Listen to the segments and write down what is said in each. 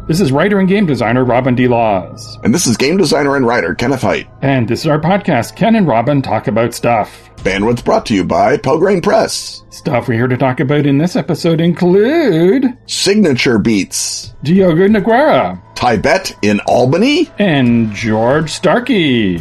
This is writer and game designer Robin D. Laws. And this is game designer and writer Kenneth Hite. And this is our podcast, Ken and Robin Talk About Stuff. Bandwidth brought to you by Pelgrane Press. Stuff we're here to talk about in this episode include... Signature Beats. Diogo Nogueira. Tibet in Albany. And George Starkey.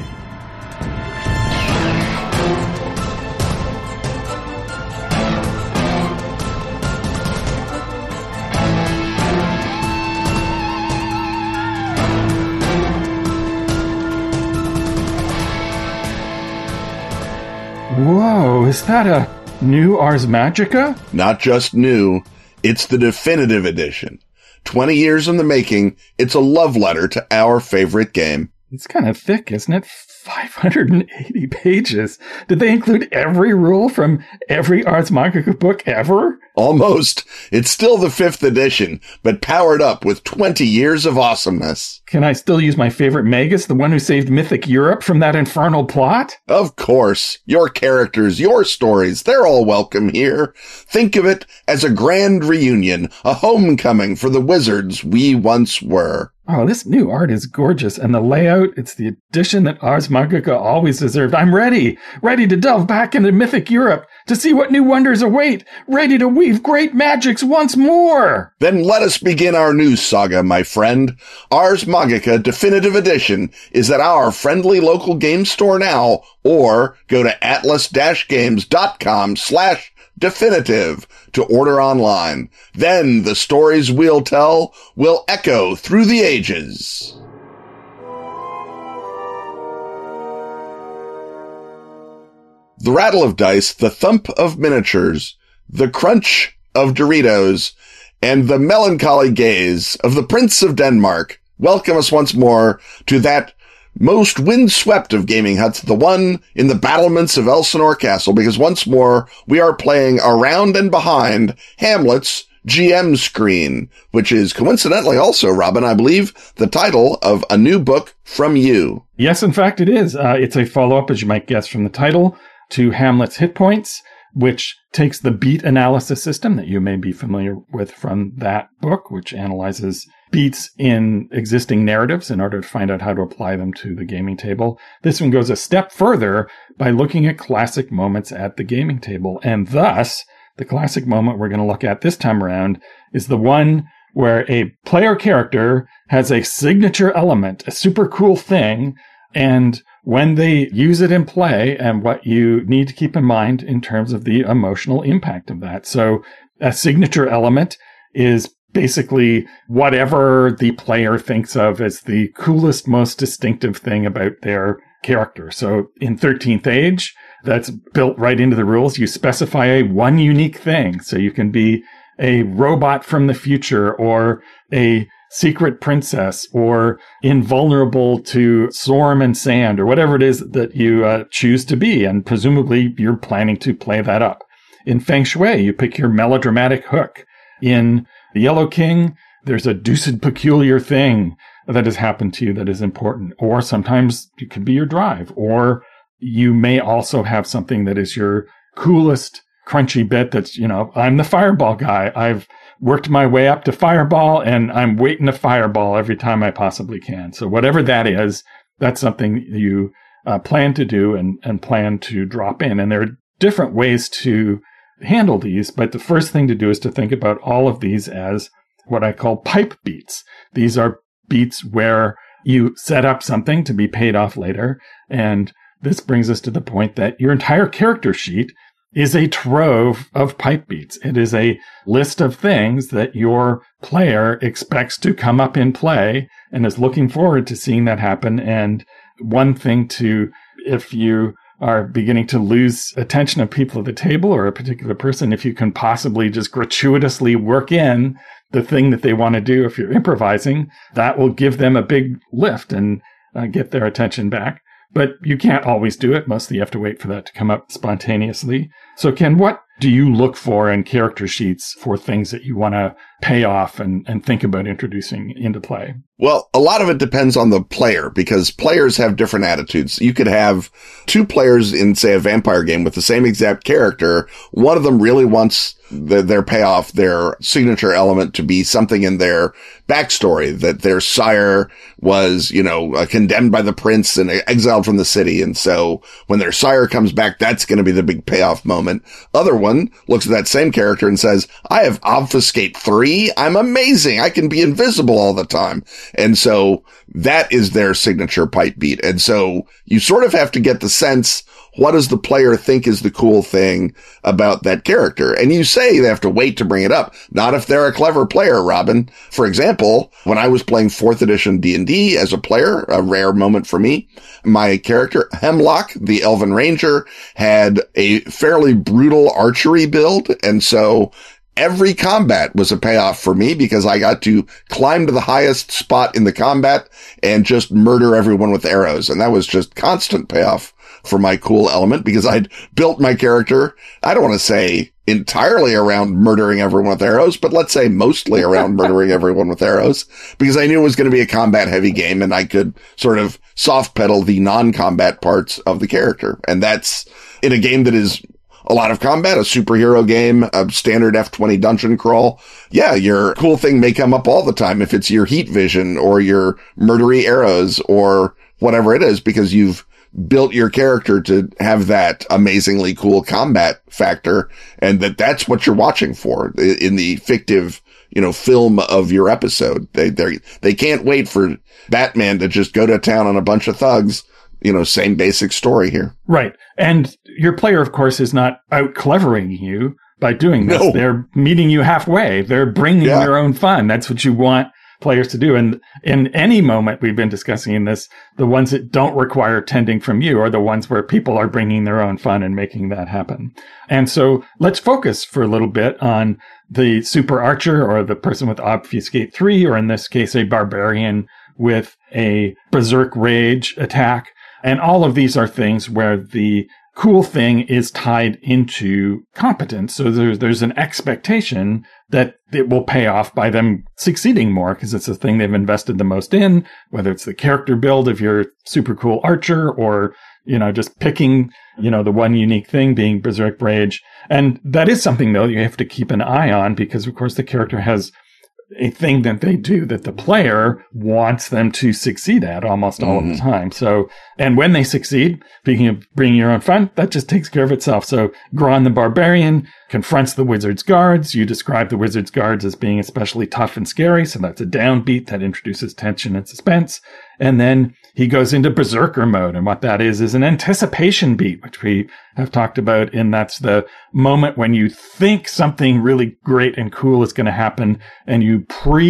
Whoa, is that a new Ars Magica? Not just new, it's the definitive edition. 20 years in the making, it's a love letter to our favorite game. It's kind of thick, isn't it? 580 pages. Did they include every rule from every Ars Magica book ever? Almost. It's still the 5th edition, but powered up with 20 years of awesomeness. Can I still use my favorite Magus, the one who saved Mythic Europe from that infernal plot? Of course. Your characters, your stories, they're all welcome here. Think of it as a grand reunion, a homecoming for the wizards we once were. Oh, this new art is gorgeous, and the layout, it's the edition that Ars Magica always deserved. I'm ready to delve back into Mythic Europe, to see what new wonders await, ready to weave great magics once more. Then let us begin our new saga, my friend. Ars Magica Definitive Edition is at our friendly local game store now, or go to atlas-games.com/definitive to order online. Then the stories we'll tell will echo through the ages. The rattle of dice, the thump of miniatures, the crunch of Doritos, and the melancholy gaze of the Prince of Denmark welcome us once more to that most windswept of gaming huts, the one in the battlements of Elsinore Castle, because once more we are playing around and behind Hamlet's GM screen, which is coincidentally also, Robin, I believe, the title of a new book from you. Yes, in fact, it is. It's a follow-up, as you might guess from the title, to Hamlet's Hit Points, which takes the beat analysis system that you may be familiar with from that book, which analyzes beats in existing narratives in order to find out how to apply them to the gaming table. This one goes a step further by looking at classic moments at the gaming table. And thus, the classic moment we're going to look at this time around is the one where a player character has a signature element, a super cool thing, and when they use it in play and what you need to keep in mind in terms of the emotional impact of that. So a signature element is basically whatever the player thinks of as the coolest, most distinctive thing about their character. So in 13th Age, that's built right into the rules. You specify one unique thing. So you can be a robot from the future, or a secret princess, or invulnerable to storm and sand, or whatever it is that you choose to be. And presumably you're planning to play that up. In Feng Shui, you pick your melodramatic hook. In The Yellow King, there's a deuced peculiar thing that has happened to you that is important. Or sometimes it could be your drive. Or you may also have something that is your coolest crunchy bit that's, I'm the fireball guy. I've worked my way up to fireball, and I'm waiting to fireball every time I possibly can. So whatever that is, that's something you plan to do and plan to drop in. And there are different ways to handle these, but the first thing to do is to think about all of these as what I call pipe beats. These are beats where you set up something to be paid off later. And this brings us to the point that your entire character sheet is a trove of pipe beats. It is a list of things that your player expects to come up in play and is looking forward to seeing that happen. And one thing if you are beginning to lose attention of people at the table or a particular person, if you can possibly just gratuitously work in the thing that they want to do, if you're improvising, that will give them a big lift and get their attention back. But you can't always do it. Mostly you have to wait for that to come up spontaneously. So Ken, what do you look for in character sheets for things that you want to pay off and think about introducing into play? Well, a lot of it depends on the player because players have different attitudes. You could have two players in, say, a vampire game with the same exact character. One of them really wants their payoff, their signature element to be something in their backstory, that their sire was, condemned by the prince and exiled from the city. And so when their sire comes back, that's going to be the big payoff moment. Other one looks at that same character and says, I have Obfuscate 3. I'm amazing. I can be invisible all the time. And so that is their signature pipe beat. And so you sort of have to get the sense, what does the player think is the cool thing about that character? And you say they have to wait to bring it up. Not if they're a clever player, Robin. For example, when I was playing 4th edition D&D as a player, a rare moment for me, my character, Hemlock, the Elven Ranger, had a fairly brutal archery build. And so every combat was a payoff for me because I got to climb to the highest spot in the combat and just murder everyone with arrows. And that was just constant payoff for my cool element because I'd built my character, I don't want to say entirely around murdering everyone with arrows, but let's say mostly around murdering everyone with arrows because I knew it was going to be a combat heavy game and I could sort of soft pedal the non-combat parts of the character. And that's in a game that is a lot of combat, a superhero game, a standard F20 dungeon crawl. Yeah, your cool thing may come up all the time if it's your heat vision or your murdery arrows or whatever it is because you've built your character to have that amazingly cool combat factor and that's what you're watching for in the fictive, film of your episode. They can't wait for Batman to just go to town on a bunch of thugs. Same basic story here. Right. And your player, of course, is not out clevering you by doing this. No. They're meeting you halfway. They're bringing their own fun. That's what you want players to do. And in any moment we've been discussing in this, the ones that don't require tending from you are the ones where people are bringing their own fun and making that happen. And so let's focus for a little bit on the super archer or the person with Obfuscate 3, or in this case, a barbarian with a berserk rage attack. And all of these are things where the cool thing is tied into competence. So there's an expectation that it will pay off by them succeeding more because it's the thing they've invested the most in, whether it's the character build of your super cool archer or, just picking, the one unique thing being Berserk Rage. And that is something, though, you have to keep an eye on because, of course, the character has a thing that they do that the player wants them to succeed at almost all of the time. So, and when they succeed, speaking of bringing your own fun, that just takes care of itself. So Gron the Barbarian confronts the Wizard's Guards. You describe the Wizard's Guards as being especially tough and scary. So that's a downbeat that introduces tension and suspense. And then he goes into Berserker mode. And what that is an anticipation beat, which we have talked about. And that's the moment when you think something really great and cool is going to happen and you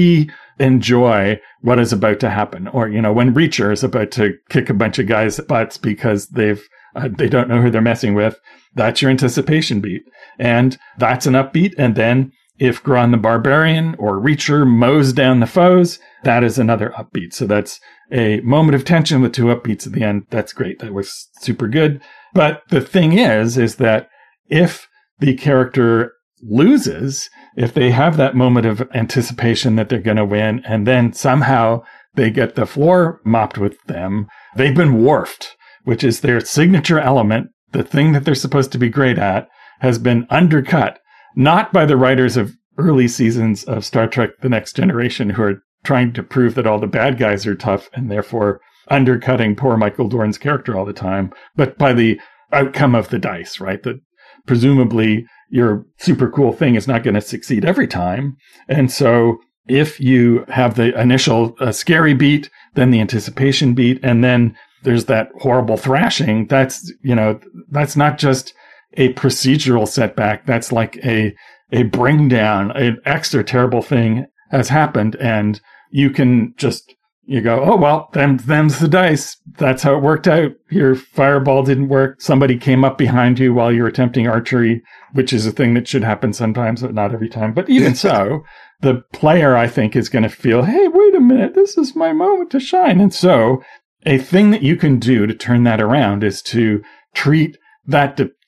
enjoy what is about to happen. Or, when Reacher is about to kick a bunch of guys' butts because they don't know who they're messing with, that's your anticipation beat. And that's an upbeat. And then if Gron the Barbarian or Reacher mows down the foes, that is another upbeat. So that's a moment of tension with two upbeats at the end. That's great. That was super good. But the thing is that if the character loses, if they have that moment of anticipation that they're going to win, and then somehow they get the floor mopped with them, they've been dwarfed, which is their signature element, the thing that they're supposed to be great at, has been undercut, not by the writers of early seasons of Star Trek The Next Generation who are trying to prove that all the bad guys are tough and therefore undercutting poor Michael Dorn's character all the time, but by the outcome of the dice, right? That presumably your super cool thing is not going to succeed every time. And so if you have the initial scary beat, then the anticipation beat, and then there's that horrible thrashing, that's not just a procedural setback. That's like a bring down, an extra terrible thing has happened. And you can just, you go, oh, well, them's the dice. That's how it worked out. Your fireball didn't work. Somebody came up behind you while you were attempting archery, which is a thing that should happen sometimes, but not every time. But even so, the player, I think, is going to feel, hey, wait a minute, this is my moment to shine. And so a thing that you can do to turn that around is to treat that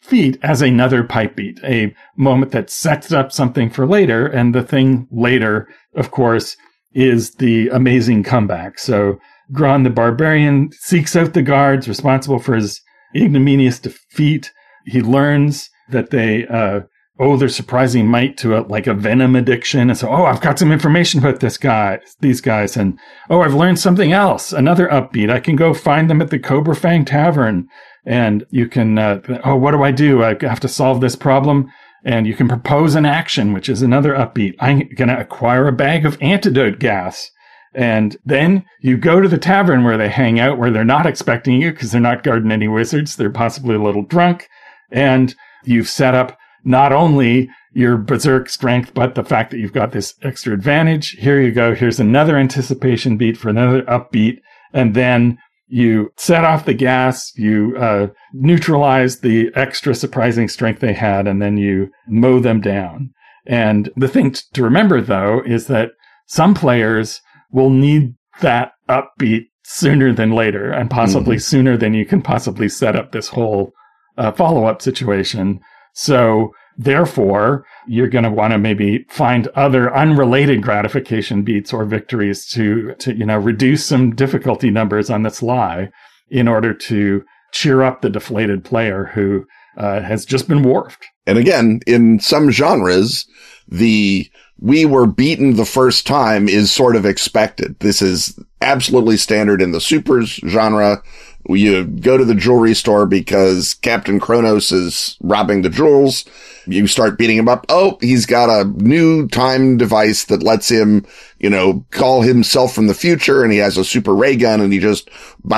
feat as another pipe beat, a moment that sets up something for later. And the thing later, of course, is the amazing comeback. So Gron the Barbarian seeks out the guards responsible for his ignominious defeat. He learns that they owe their surprising might to a venom addiction. And so, I've got some information about these guys. And, I've learned something else, another upbeat. I can go find them at the Cobra Fang Tavern. And you can, what do? I have to solve this problem. And you can propose an action, which is another upbeat. I'm going to acquire a bag of antidote gas. And then you go to the tavern where they hang out, where they're not expecting you because they're not guarding any wizards. They're possibly a little drunk. And you've set up not only your berserk strength, but the fact that you've got this extra advantage. Here you go. Here's another anticipation beat for another upbeat. And then you set off the gas, you neutralize the extra surprising strength they had, and then you mow them down. And the thing to remember, though, is that some players will need that upbeat sooner than later, and possibly sooner than you can possibly set up this whole follow-up situation. So therefore, you're going to want to maybe find other unrelated gratification beats or victories to reduce some difficulty numbers on the sly in order to cheer up the deflated player who has just been wharfed. And again, in some genres, we were beaten the first time is sort of expected. This is absolutely standard in the supers genre. You go to the jewelry store because Captain Kronos is robbing the jewels. You start beating him up. Oh, he's got a new time device that lets him, call himself from the future, and he has a super ray gun, and he just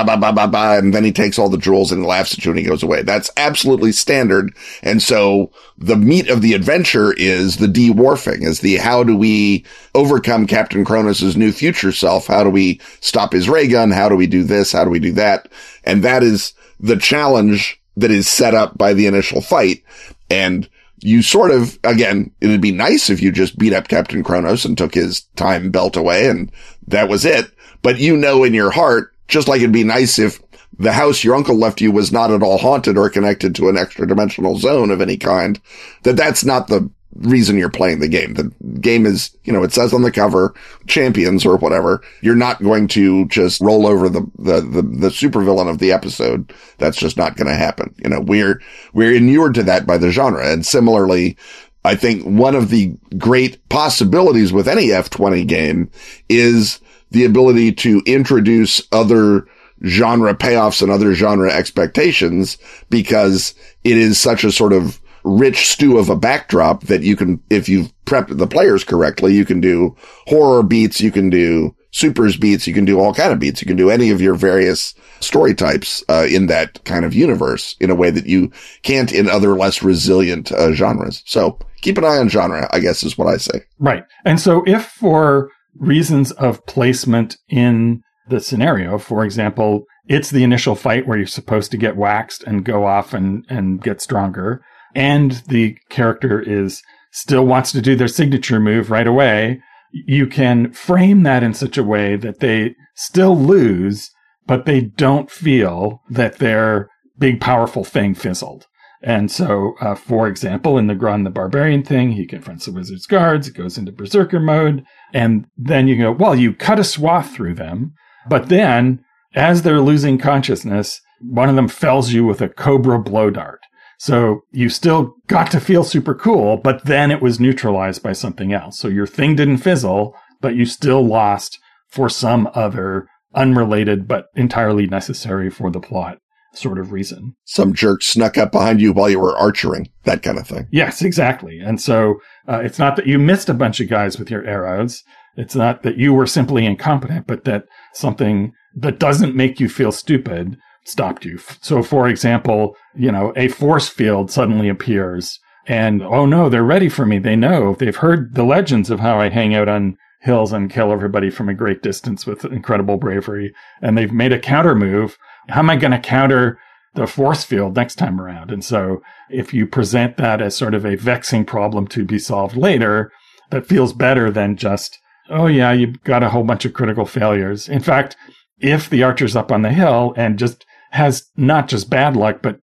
and then he takes all the jewels and laughs at you and he goes away. That's absolutely standard. And so the meat of the adventure is the de-warfing, is the how do we overcome Captain Kronos' new future self? How do we stop his ray gun? How do we do this? How do we do that? And that is the challenge that is set up by the initial fight. And you sort of, again, it'd be nice if you just beat up Captain Kronos and took his time belt away and that was it. But in your heart, just like it'd be nice if the house your uncle left you was not at all haunted or connected to an extra dimensional zone of any kind, that's not the reason you're playing the game. The game is, it says on the cover, champions or whatever. You're not going to just roll over the supervillain of the episode. That's just not going to happen. We're inured to that by the genre. And similarly, I think one of the great possibilities with any F20 game is the ability to introduce other genre payoffs and other genre expectations, because it is such a sort of rich stew of a backdrop that you can, if you've prepped the players correctly, you can do horror beats, you can do supers beats, you can do all kind of beats, you can do any of your various story types in that kind of universe in a way that you can't in other less resilient genres. So keep an eye on genre, I guess is what I say. Right. And so if for reasons of placement in the scenario, for example, it's the initial fight where you're supposed to get waxed and go off and get stronger, and the character still wants to do their signature move right away, you can frame that in such a way that they still lose, but they don't feel that their big, powerful thing fizzled. And so, for example, in the Gron the Barbarian thing, he confronts the wizard's guards, it goes into berserker mode, and then you go, well, you cut a swath through them, but then, as they're losing consciousness, one of them fells you with a cobra blow dart. So you still got to feel super cool, but then it was neutralized by something else. So your thing didn't fizzle, but you still lost for some other unrelated but entirely necessary for the plot sort of reason. Some jerk snuck up behind you while you were archering, that kind of thing. Yes, exactly. And so it's not that you missed a bunch of guys with your arrows. It's not that you were simply incompetent, but that something that doesn't make you feel stupid stopped you. So, for example, a force field suddenly appears and, oh no, they're ready for me. They know. They've heard the legends of how I hang out on hills and kill everybody from a great distance with incredible bravery. And they've made a counter move. How am I going to counter the force field next time around? And so if you present that as sort of a vexing problem to be solved later, that feels better than just, oh yeah, you've got a whole bunch of critical failures. In fact, if the archer's up on the hill and just has not just bad luck, but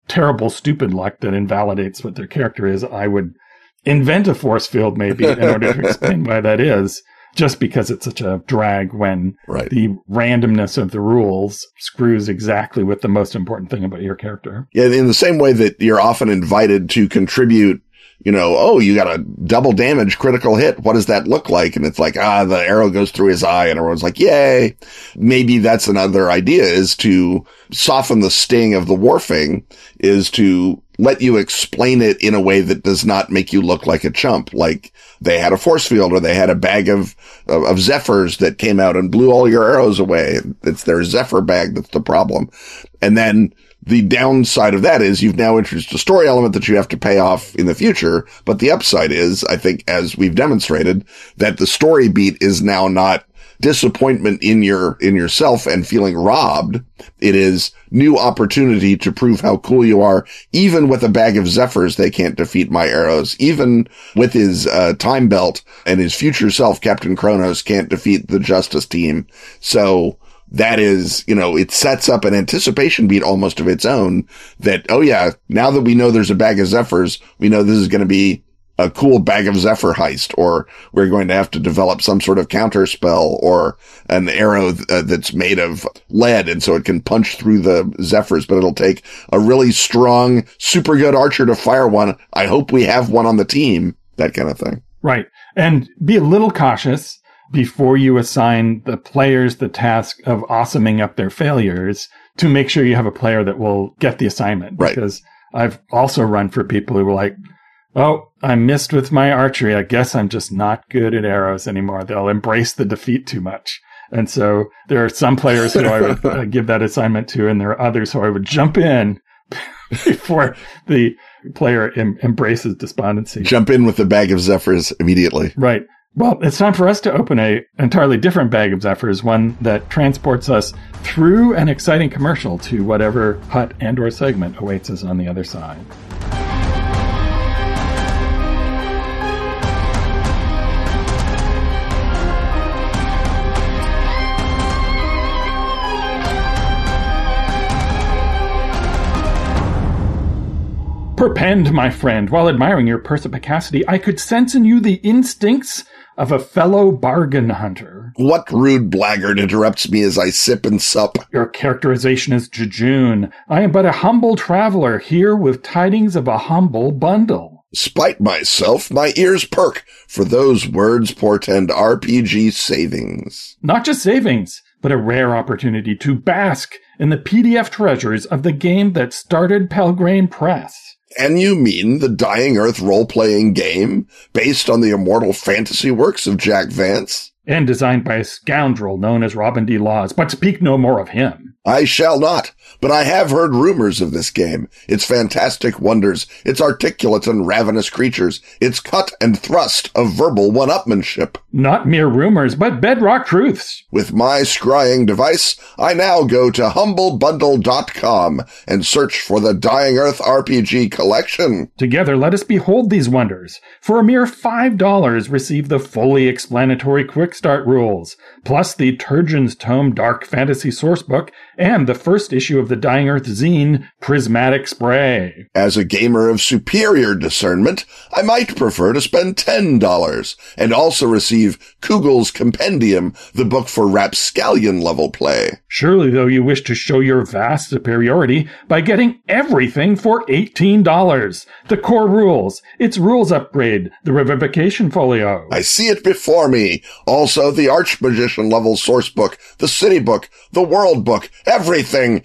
terrible, stupid luck that invalidates what their character is, I would invent a force field maybe in order to explain why that is, just because it's such a drag when the randomness of the rules screws exactly with the most important thing about your character. Yeah, in the same way that you're often invited to contribute, you got a double damage critical hit. What does that look like? And it's like, the arrow goes through his eye, and everyone's like, yay. Maybe that's another idea, is to soften the sting of the warfing, is to let you explain it in a way that does not make you look like a chump. Like they had a force field, or they had a bag of Zephyrs that came out and blew all your arrows away. It's their Zephyr bag that's the problem. And then the downside of that is you've now introduced a story element that you have to pay off in the future. But the upside is, I think, as we've demonstrated, that the story beat is now not disappointment in yourself and feeling robbed. It is new opportunity to prove how cool you are. Even with a bag of Zephyrs, they can't defeat my arrows. Even with his time belt and his future self, Captain Kronos, can't defeat the Justice team. So that is, it sets up an anticipation beat almost of its own that, now that we know there's a bag of Zephyrs, we know this is going to be a cool bag of Zephyr heist, or we're going to have to develop some sort of counter spell or an arrow that's made of lead. And so it can punch through the Zephyrs, but it'll take a really strong, super good archer to fire one. I hope we have one on the team, that kind of thing. Right. And be a little cautious before you assign the players the task of awesoming up their failures, to make sure you have a player that will get the assignment. Right. Because I've also run for people who were like, oh, I missed with my archery. I guess I'm just not good at arrows anymore. They'll embrace the defeat too much. And so there are some players who I would give that assignment to, and there are others who I would jump in before the player embraces despondency. Jump in with the bag of Zephyrs immediately. Right. Well, it's time for us to open an entirely different bag of Zephyrs, one that transports us through an exciting commercial to whatever hut and or segment awaits us on the other side. Perpend, my friend, while admiring your perspicacity, I could sense in you the instincts of a fellow bargain hunter. What rude blackguard interrupts me as I sip and sup? Your characterization is jejune. I am but a humble traveler, here with tidings of a humble bundle. Spite myself, my ears perk, for those words portend RPG savings. Not just savings, but a rare opportunity to bask in the PDF treasures of the game that started Pelgrane Press. And you mean the Dying Earth role-playing game, based on the immortal fantasy works of Jack Vance? And designed by a scoundrel known as Robin D. Laws, but speak no more of him. I shall not, but I have heard rumors of this game, its fantastic wonders, its articulate and ravenous creatures, its cut and thrust of verbal one-upmanship. Not mere rumors, but bedrock truths. With my scrying device, I now go to humblebundle.com and search for the Dying Earth RPG collection. Together, let us behold these wonders. For a mere $5, receive the fully explanatory Quick Start rules, plus the Turgeon's Tome Dark Fantasy Sourcebook, and the first issue of the Dying Earth zine, Prismatic Spray. As a gamer of superior discernment, I might prefer to spend $10 and also receive Kugel's Compendium, the book for rapscallion level play. Surely, though, you wish to show your vast superiority by getting everything for $18. The core rules, its rules upgrade, the revivification folio. I see it before me. Also, the Archmagician level source book, the city book, the world book, everything.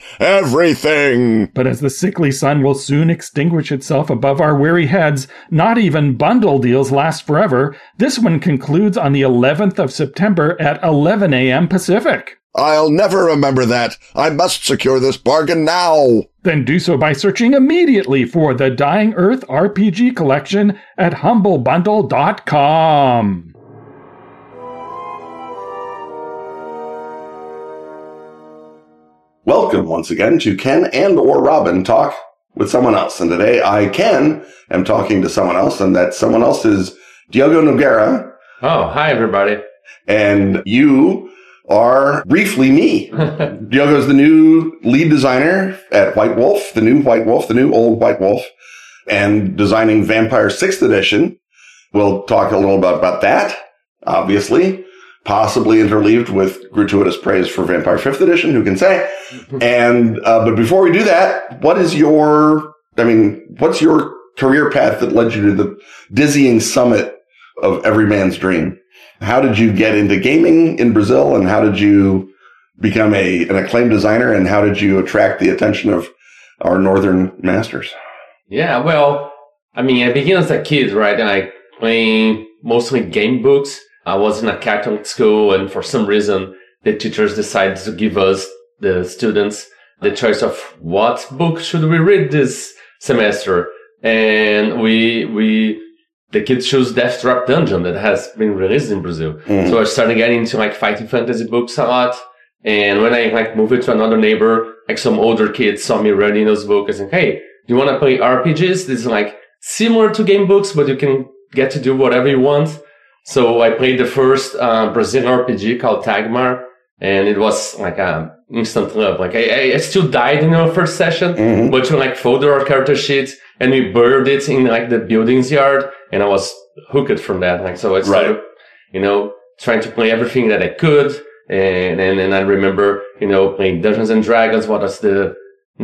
But as the sickly sun will soon extinguish itself above our weary heads, not even bundle deals last forever. This one concludes on the 11th of September at 11 a.m. Pacific. I'll never remember that. I must secure this bargain now. Then do so by searching immediately for the Dying Earth RPG collection at humblebundle.com. Welcome once again to Ken and or Robin Talk with Someone Else. And today I, Ken, am talking to someone else, and that someone else is Diogo Nogueira. Oh, hi, everybody. And you are briefly me. Diogo is the new lead designer at White Wolf, the new old White Wolf, and designing Vampire 6th edition. We'll talk a little bit about that, obviously, possibly interleaved with gratuitous praise for Vampire 5th edition, who can say? And, but before we do that, what's your career path that led you to the dizzying summit of every man's dream? How did you get into gaming in Brazil, and how did you become an acclaimed designer, and how did you attract the attention of our northern masters? Yeah, well, I began as a kid, right? And I playing mostly game books. I was in a Catholic school, and for some reason, the teachers decided to give us, the students, the choice of what book should we read this semester. And the kids choose Death Trap Dungeon that has been released in Brazil. Mm-hmm. So I started getting into fighting fantasy books a lot. And when I moved to another neighbor, some older kids saw me reading those books and said, hey, do you want to play RPGs? This is similar to game books, but you can get to do whatever you want. So I played the first Brazilian RPG called Tagmar, and it was instant love. I still died in our first session, mm-hmm. but you folded our character sheet and we buried it in the building's yard, and I was hooked from that. So I started, trying to play everything that I could, and I remember, playing Dungeons and Dragons. What was the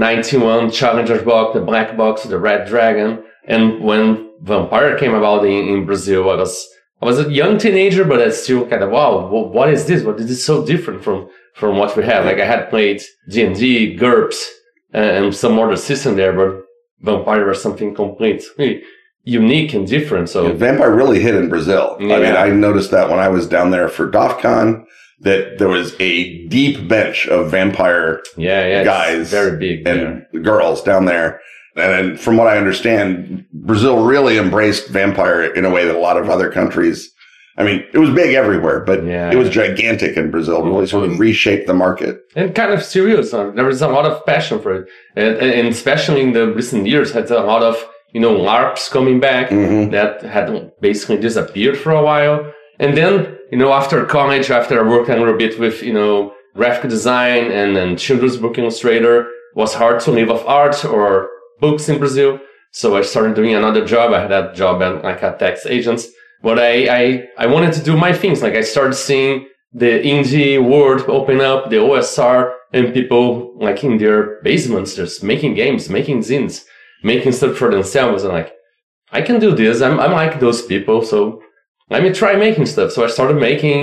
91 Challengers box, the Black Box, the Red Dragon, and when Vampire came about in Brazil, I was a young teenager, but I still wow, what is this? What is this so different from what we have? I had played D&D, GURPS, and some other system there, but Vampire was something completely unique and different. So Vampire really hit in Brazil. Yeah. I noticed that when I was down there for DOFCON, that there was a deep bench of Vampire guys, very big, and girls down there. And from what I understand, Brazil really embraced Vampire in a way that a lot of other countries, it was big everywhere, but it was gigantic in Brazil. Really sort of reshaped the market. And kind of serious. There was a lot of passion for it. And especially in the recent years, had a lot of, LARPs coming back, mm-hmm. that had basically disappeared for a while. And then, after college, after I worked a little bit with, graphic design and children's book illustrator, it was hard to live off art or books in Brazil. So I started doing another job. I had that job at a tax agent. But I wanted to do my things. I started seeing the indie world open up, the OSR, and people in their basements just making games, making zines, making stuff for themselves. And I can do this. I'm like those people. So let me try making stuff. So I started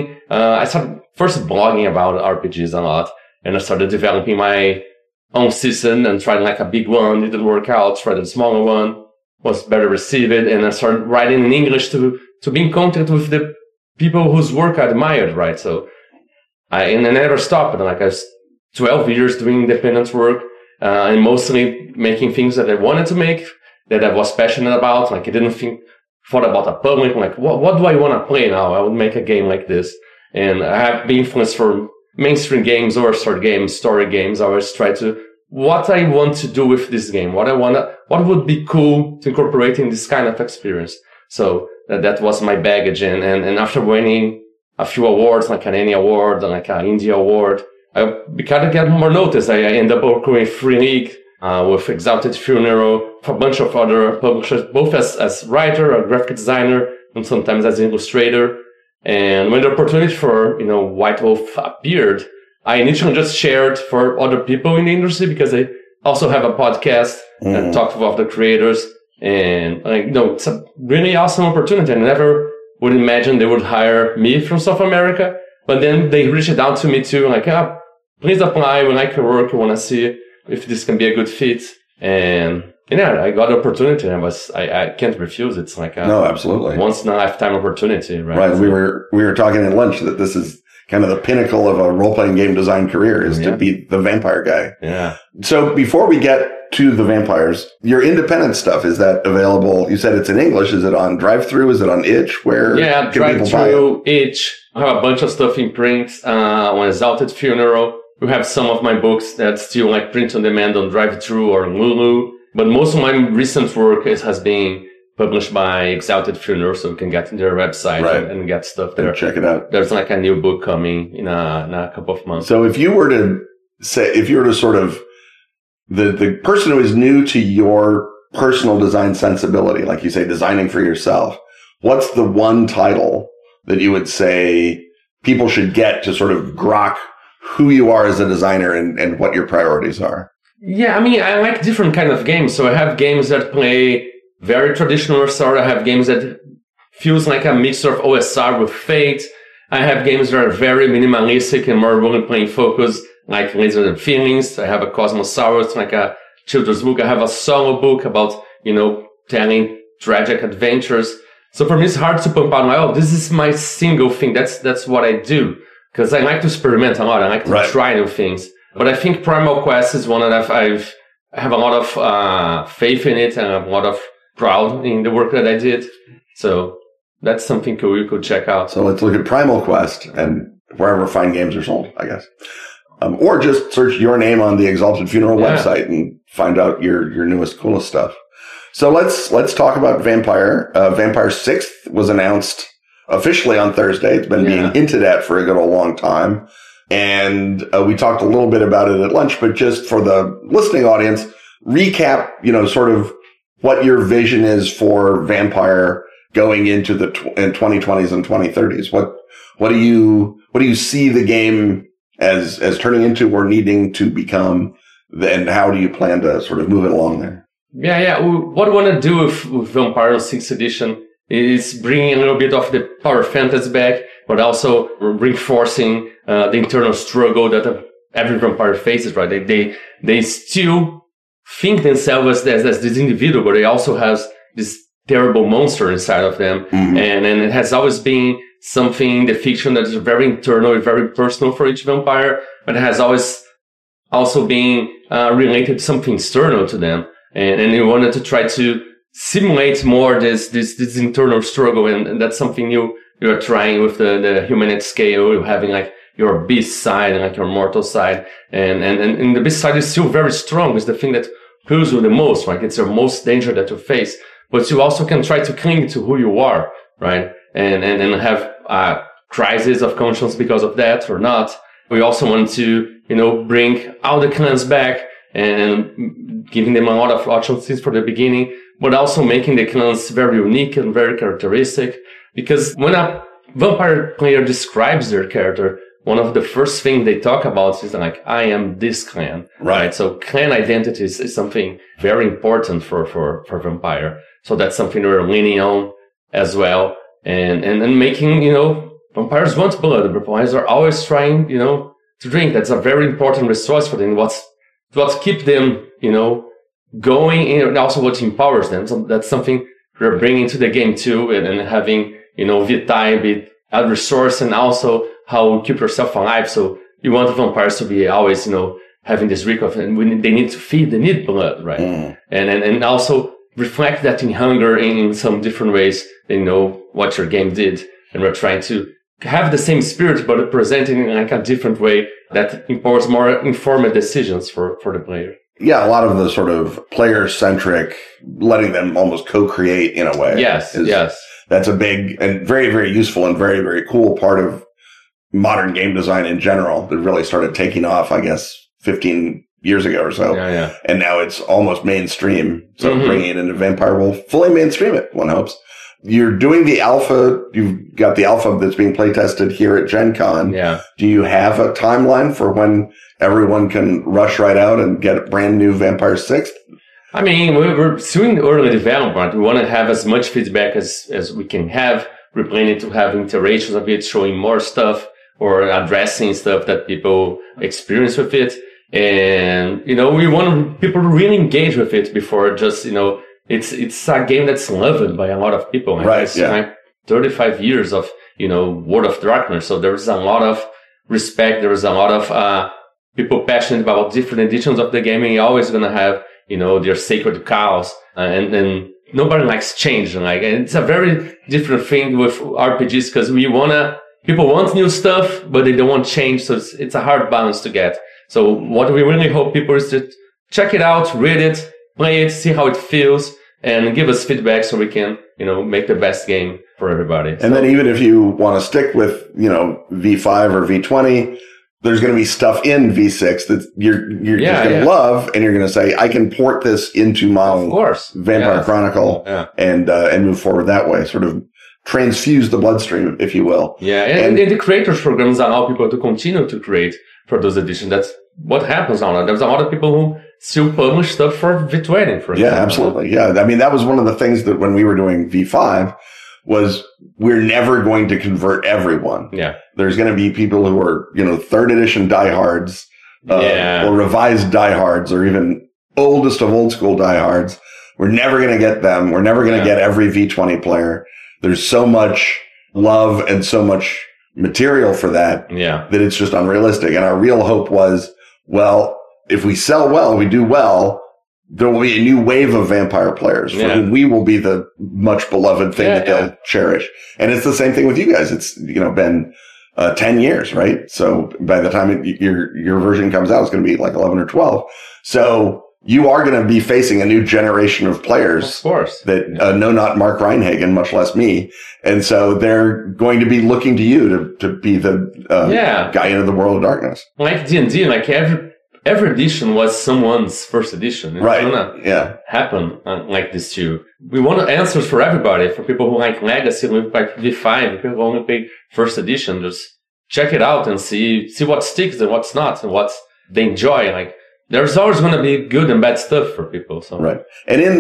I started first blogging about RPGs a lot. And I started developing my own season and tried a big one. Didn't work out. Tried a smaller one. Was better received. And I started writing in English to be in contact with the people whose work I admired, right? So I never stopped. I was 12 years doing independent work, and mostly making things that I wanted to make, that I was passionate about. I didn't thought about a public, what do I want to play now? I would make a game like this. And I have been influenced for mainstream games, overstory games, story games. I always try to, what I want to do with this game, what would be cool to incorporate in this kind of experience. So that was my baggage. And after winning a few awards, an Annie Award, an Indie Award, I began to get more notice. I ended up working with Free League, with Exalted Funeral, for a bunch of other publishers, both as writer, a graphic designer, and sometimes as an illustrator. And when the opportunity for, White Wolf appeared, I initially just shared for other people in the industry because I also have a podcast and talk with other creators. And it's a really awesome opportunity. I never would imagine they would hire me from South America, but then they reached out to me too, please apply. We like your work. We want to see if this can be a good fit. And I got the opportunity. I can't refuse. It's no, absolutely, once in a lifetime opportunity, right? Right. We were talking at lunch that this is kind of the pinnacle of a role-playing game design career is to be the vampire guy. Yeah. So before we get to the vampires, your independent stuff, is that available? You said it's in English. Is it on Drive-Thru? Is it on Itch? Where can people buy it? Itch. I have a bunch of stuff in print on Exalted Funeral. We have some of my books that still print on demand on Drive-Thru or Lulu. But most of my recent work has been published by Exalted Funeral, so you can get to their website and get stuff there. Check it out. There's like a new book coming in a couple of months. So if you were to sort of, the person who is new to your personal design sensibility, like you say, designing for yourself, what's the one title that you would say people should get to sort of grok who you are as a designer and what your priorities are? Yeah, I mean, I like different kind of games. So I have games that play very traditional OSR. I have games that feels like a mixture of OSR with Fate. I have games that are very minimalistic and more role-playing focused, like Lasers and Feelings. I have a Cosmosaurus, like a children's book. I have a solo book about, telling tragic adventures. So for me, it's hard to pump out, oh, this is my single thing. That's what I do. Because I like to experiment a lot. I like to try new things. But I think Primal Quest is one that I have a lot of faith in it, and I'm a lot of proud in the work that I did. So that's something cool you could check out. So let's look at Primal Quest and wherever fine games are sold, I guess. Or just search your name on the Exalted Funeral website and find out your newest, coolest stuff. So let's talk about Vampire. Vampire 6th was announced officially on Thursday. It's been being hinted at for a good old long time. And we talked a little bit about it at lunch, but just for the listening audience, recap, sort of what your vision is for Vampire going into the 2020s and 2030s. What do you see the game as turning into or needing to become? And how do you plan to sort of move it along there? Yeah. What we want to do with Vampire 6th edition is bringing a little bit of the power fantasy back, but also reinforcing the internal struggle that every vampire faces, right? They still think themselves as this individual, but they also have this terrible monster inside of them. Mm-hmm. And it has always been something in the fiction that is very internal, very personal for each vampire, but it has always also been related to something external to them. And we wanted to try to simulate more this internal struggle, and that's something you're trying with the humanity scale. You're having like your beast side and like your mortal side, and the beast side is still very strong. It's the thing that kills you the most, right? It's your most danger that you face, but you also can try to cling to who you are, right? And have a crisis of conscience because of that or not. We also want to, bring all the clans back and giving them a lot of options since for the beginning, but also making the clans very unique and very characteristic. Because when a vampire player describes their character, one of the first things they talk about is like, I am this clan. Right. So clan identity is something very important for vampire. So that's something we're leaning on as well. And making, vampires want blood. Vampires are always trying, to drink. That's a very important resource for them. What keep them, going, and also what empowers them. So that's something we're bringing to the game too, and having, Vitae be a resource, and also how you keep yourself alive. So you want the vampires to be always, having this recall, and when they need to feed, they need blood, right? Mm. And also reflect that in hunger in some different ways, what your game did. And we're trying to have the same spirit, but presenting in like a different way that empowers more informed decisions for the player. Yeah, a lot of the sort of player-centric, letting them almost co-create in a way. Yes. That's a big and very, very useful and very, very cool part of modern game design in general that really started taking off, I guess, 15 years ago or so. Yeah. And now it's almost mainstream. So bringing it into Vampire will fully mainstream it, one hopes. You're doing the alpha. You've got the alpha that's being play tested here at Gen Con. Yeah. Do you have a timeline for when everyone can rush right out and get a brand new Vampire 6th? I mean, we're still in early development. We want to have as much feedback as we can have. We're planning to have iterations of it, showing more stuff or addressing stuff that people experience with it. And, we want people to really engage with it before just, it's a game that's loved by a lot of people. Right. Yeah. 35 years of, World of Darkness. So there's a lot of respect. There's a lot of, people passionate about different editions of the game. And you're always going to have, their sacred cows. And nobody likes change. And it's a very different thing with RPGs because people want new stuff, but they don't want change. So it's a hard balance to get. So what we really hope people is to check it out, read it, play it, see how it feels, and give us feedback so we can, make the best game for everybody. And then even if you want to stick with, V5 or V20, there's going to be stuff in V6 that you're just going to love, and you're going to say, I can port this into my Vampire Chronicle and move forward that way, sort of transfuse the bloodstream, if you will. Yeah, and the creators programs allow people to continue to create for those editions. That's what happens now. There's a lot of people who still publish stuff for V20, for example. Yeah, absolutely. Yeah, I mean, that was one of the things that when we were doing V5 was we're never going to convert everyone. Yeah. There's going to be people who are, third edition diehards, or revised diehards, or even oldest of old school diehards. We're never going to get them. We're never going to get every V20 player. There's so much love and so much material for that, that it's just unrealistic. And our real hope was, well, if we sell well, we do well, there will be a new wave of vampire players for whom we will be the much beloved thing that they'll cherish. And it's the same thing with you guys. It's, been 10 years, right? So by the time your version comes out, it's going to be like 11 or 12. So you are going to be facing a new generation of players. Of course. That know not Mark Reinhagen, much less me. And so they're going to be looking to you to be the guy into the world of darkness. Like D&D, like every edition was someone's first edition. It's gonna happen like this too. We want answers for everybody, for people who like Legacy, who like V5, people who only play first edition. Just check it out and see what sticks and what's not, and what they enjoy. Like, there's always going to be good and bad stuff for people. So. Right. And in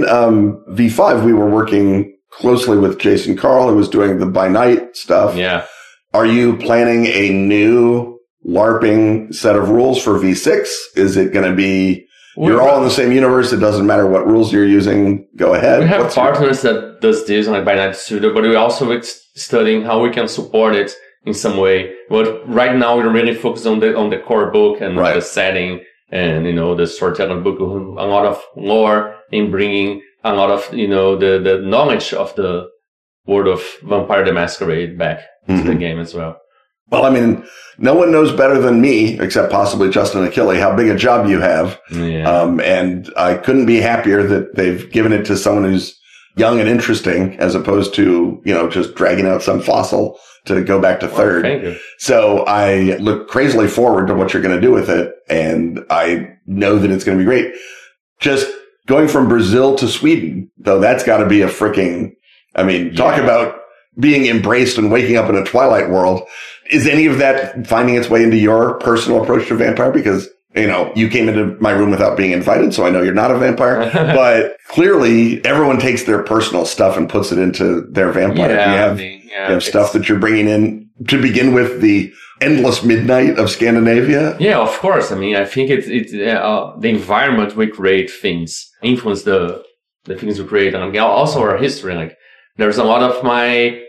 V5, we were working closely with Jason Carl, who was doing the by night stuff. Yeah. Are you planning a new LARPing set of rules for V6? Is it going to be, you're all in the same universe, it doesn't matter what rules you're using, go ahead? We have partners that does this, like By Night Studio, but we also studying how we can support it in some way. But right now, we're really focused on the core book and the setting. And, the storytelling book, a lot of lore in bringing a lot of, the knowledge of the world of Vampire the Masquerade back to the game as well. Well, I mean, no one knows better than me, except possibly Justin Achille, how big a job you have. Yeah. And I couldn't be happier that they've given it to someone who's young and interesting, as opposed to, just dragging out some fossil to go back to third. Thank you. So I look crazily forward to what you're going to do with it. And I know that it's going to be great. Just going from Brazil to Sweden, though, that's got to be a freaking, talk about being embraced and waking up in a Twilight world. Is any of that finding its way into your personal approach to vampire? Because, you came into my room without being invited, so I know you're not a vampire. But clearly, everyone takes their personal stuff and puts it into their vampire. You have stuff that you're bringing in to begin with, the endless midnight of Scandinavia. Yeah, of course. I think it's the environment we create things influence the things we create, and also our history. Like, there's a lot of my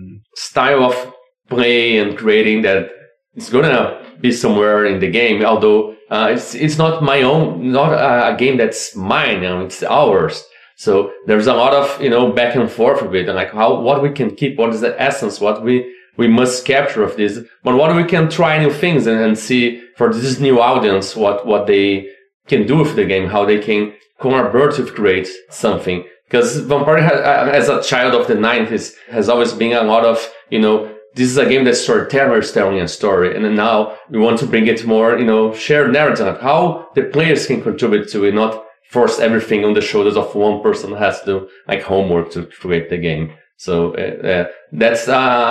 style of play and creating that it's gonna be somewhere in the game, although it's not my own, not a game that's mine, it's ours. So there's a lot of, back and forth of it, and like what we can keep, what is the essence, what we must capture of this, but what we can try new things and see for this new audience, what they can do with the game, how they can collaborate to create something. Because Vampire, as a child of the 90s, has always been a lot of, this is a game that storytellers telling a story. And then now we want to bring it more, shared narrative, of how the players can contribute to it, not force everything on the shoulders of one person who has to do like homework to create the game. So that's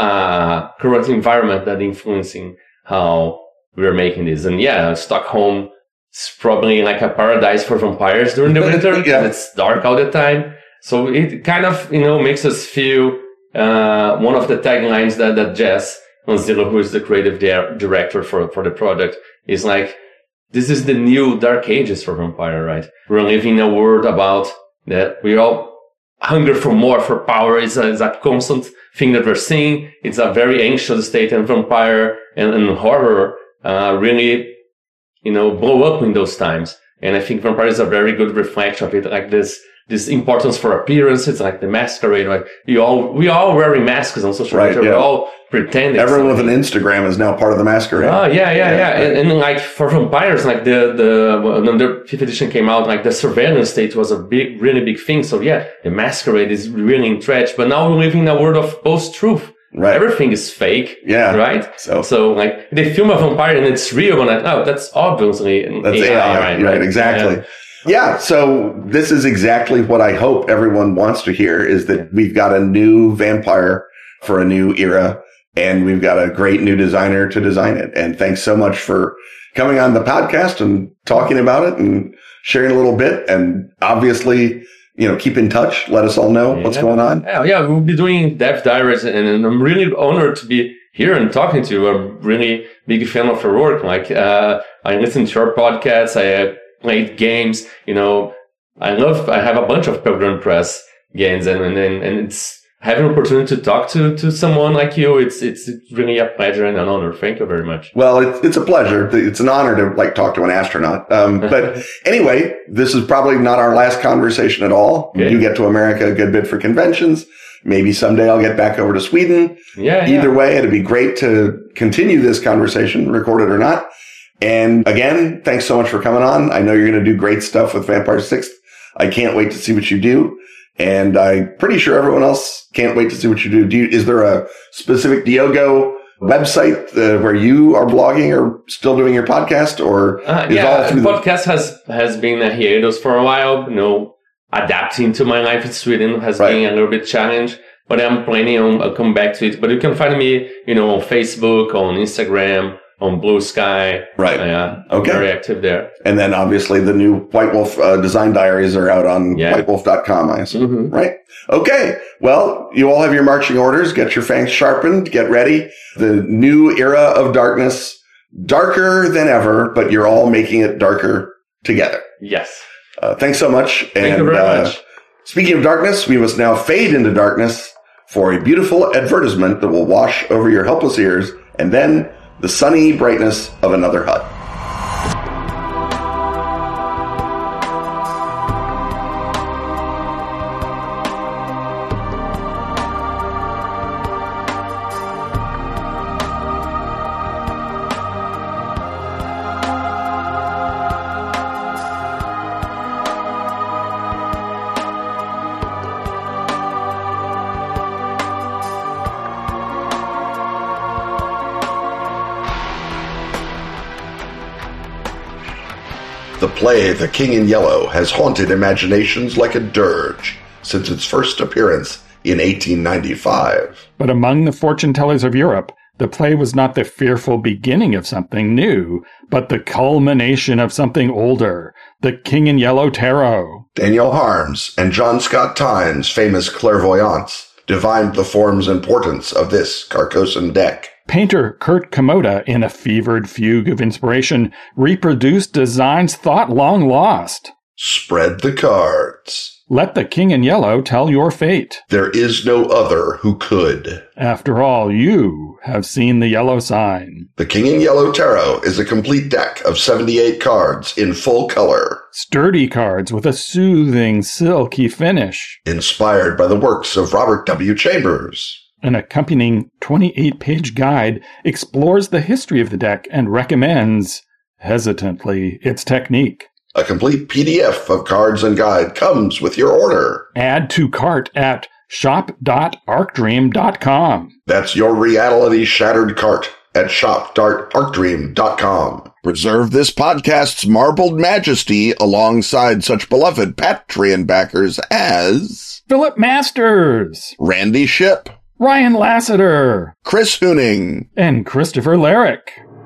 a current environment that influencing how we're making this. And Stockholm is probably like a paradise for vampires during the winter. It's dark all the time. So it kind of, makes us feel, one of the taglines that Jess Manzillo, who is the creative director for the product, is like, this is the new Dark Ages for Vampire, right? We're living in a world about that we all hunger for more, for power. It's a constant thing that we're seeing. It's a very anxious state, and Vampire and horror, really, blow up in those times. And I think Vampire is a very good reflection of it, like this importance for appearances, like the masquerade, like we all wearing masks on social media. We're all pretend. Everyone with an Instagram is now part of the masquerade. Oh, yeah. And like for vampires, like when the 5th edition came out, like the surveillance state was a really big thing. So yeah, the masquerade is really entrenched. But now we live in a world of post-truth. Right. Everything is fake. Yeah. Right? So like they film a vampire and it's real, and like, oh, that's obviously an AI, right? Exactly. Yeah. So this is exactly what I hope everyone wants to hear, is that we've got a new vampire for a new era, and we've got a great new designer to design it. And thanks so much for coming on the podcast and talking about it and sharing a little bit. And obviously, keep in touch. Let us all know what's going on. Yeah, we'll be doing Dev Diaries, and I'm really honored to be here and talking to you. I'm really big fan of your work. Like, I listen to your podcasts. I played games. I have a bunch of Pilgrim Press games, and it's having an opportunity to talk to someone like you. It's really a pleasure and an honor. Thank you very much. Well, it's a pleasure. It's an honor to talk to an astronaut. But anyway, this is probably not our last conversation at all. Okay. You get to America a good bit for conventions. Maybe someday I'll get back over to Sweden. Either way, it'd be great to continue this conversation, recorded or not. And again, thanks so much for coming on. I know you're going to do great stuff with Vampire 6th. I can't wait to see what you do. And I'm pretty sure everyone else can't wait to see what you do. Is there a specific Diogo website where you are blogging or still doing your podcast? Or the podcast has been a hiatus for a while. Adapting to my life in Sweden has been a little bit challenge, but I'm planning on coming back to it. But you can find me, on Facebook, on Instagram, on Blue Sky. Right. Okay. Very active there. And then obviously the new White Wolf design diaries are out on whitewolf.com, I assume. Mm-hmm. Right. Okay. Well, you all have your marching orders. Get your fangs sharpened. Get ready. The new era of darkness, darker than ever, but you're all making it darker together. Yes. Thanks so much. Thank you very much. Speaking of darkness, we must now fade into darkness for a beautiful advertisement that will wash over your helpless ears, and then the sunny brightness of another hut. The play The King in Yellow has haunted imaginations like a dirge since its first appearance in 1895. But among the fortune tellers of Europe, the play was not the fearful beginning of something new, but the culmination of something older, The King in Yellow Tarot. Daniel Harms and John Scott Tynes' famous clairvoyance divined the form's importance of this Carcosan deck. Painter Kurt Komoda, in a fevered fugue of inspiration, reproduced designs thought long lost. Spread the cards. Let the King in Yellow tell your fate. There is no other who could. After all, you have seen the yellow sign. The King in Yellow Tarot is a complete deck of 78 cards in full color. Sturdy cards with a soothing, silky finish. Inspired by the works of Robert W. Chambers. An accompanying 28-page guide explores the history of the deck and recommends, hesitantly, its technique. A complete PDF of cards and guide comes with your order. Add to cart at shop.arcdream.com. That's your reality-shattered cart at shop.arcdream.com. Preserve this podcast's marbled majesty alongside such beloved Patreon backers as Philip Masters, Randy Shipp, Ryan Lassiter, Chris Hooning, and Christopher Larrick.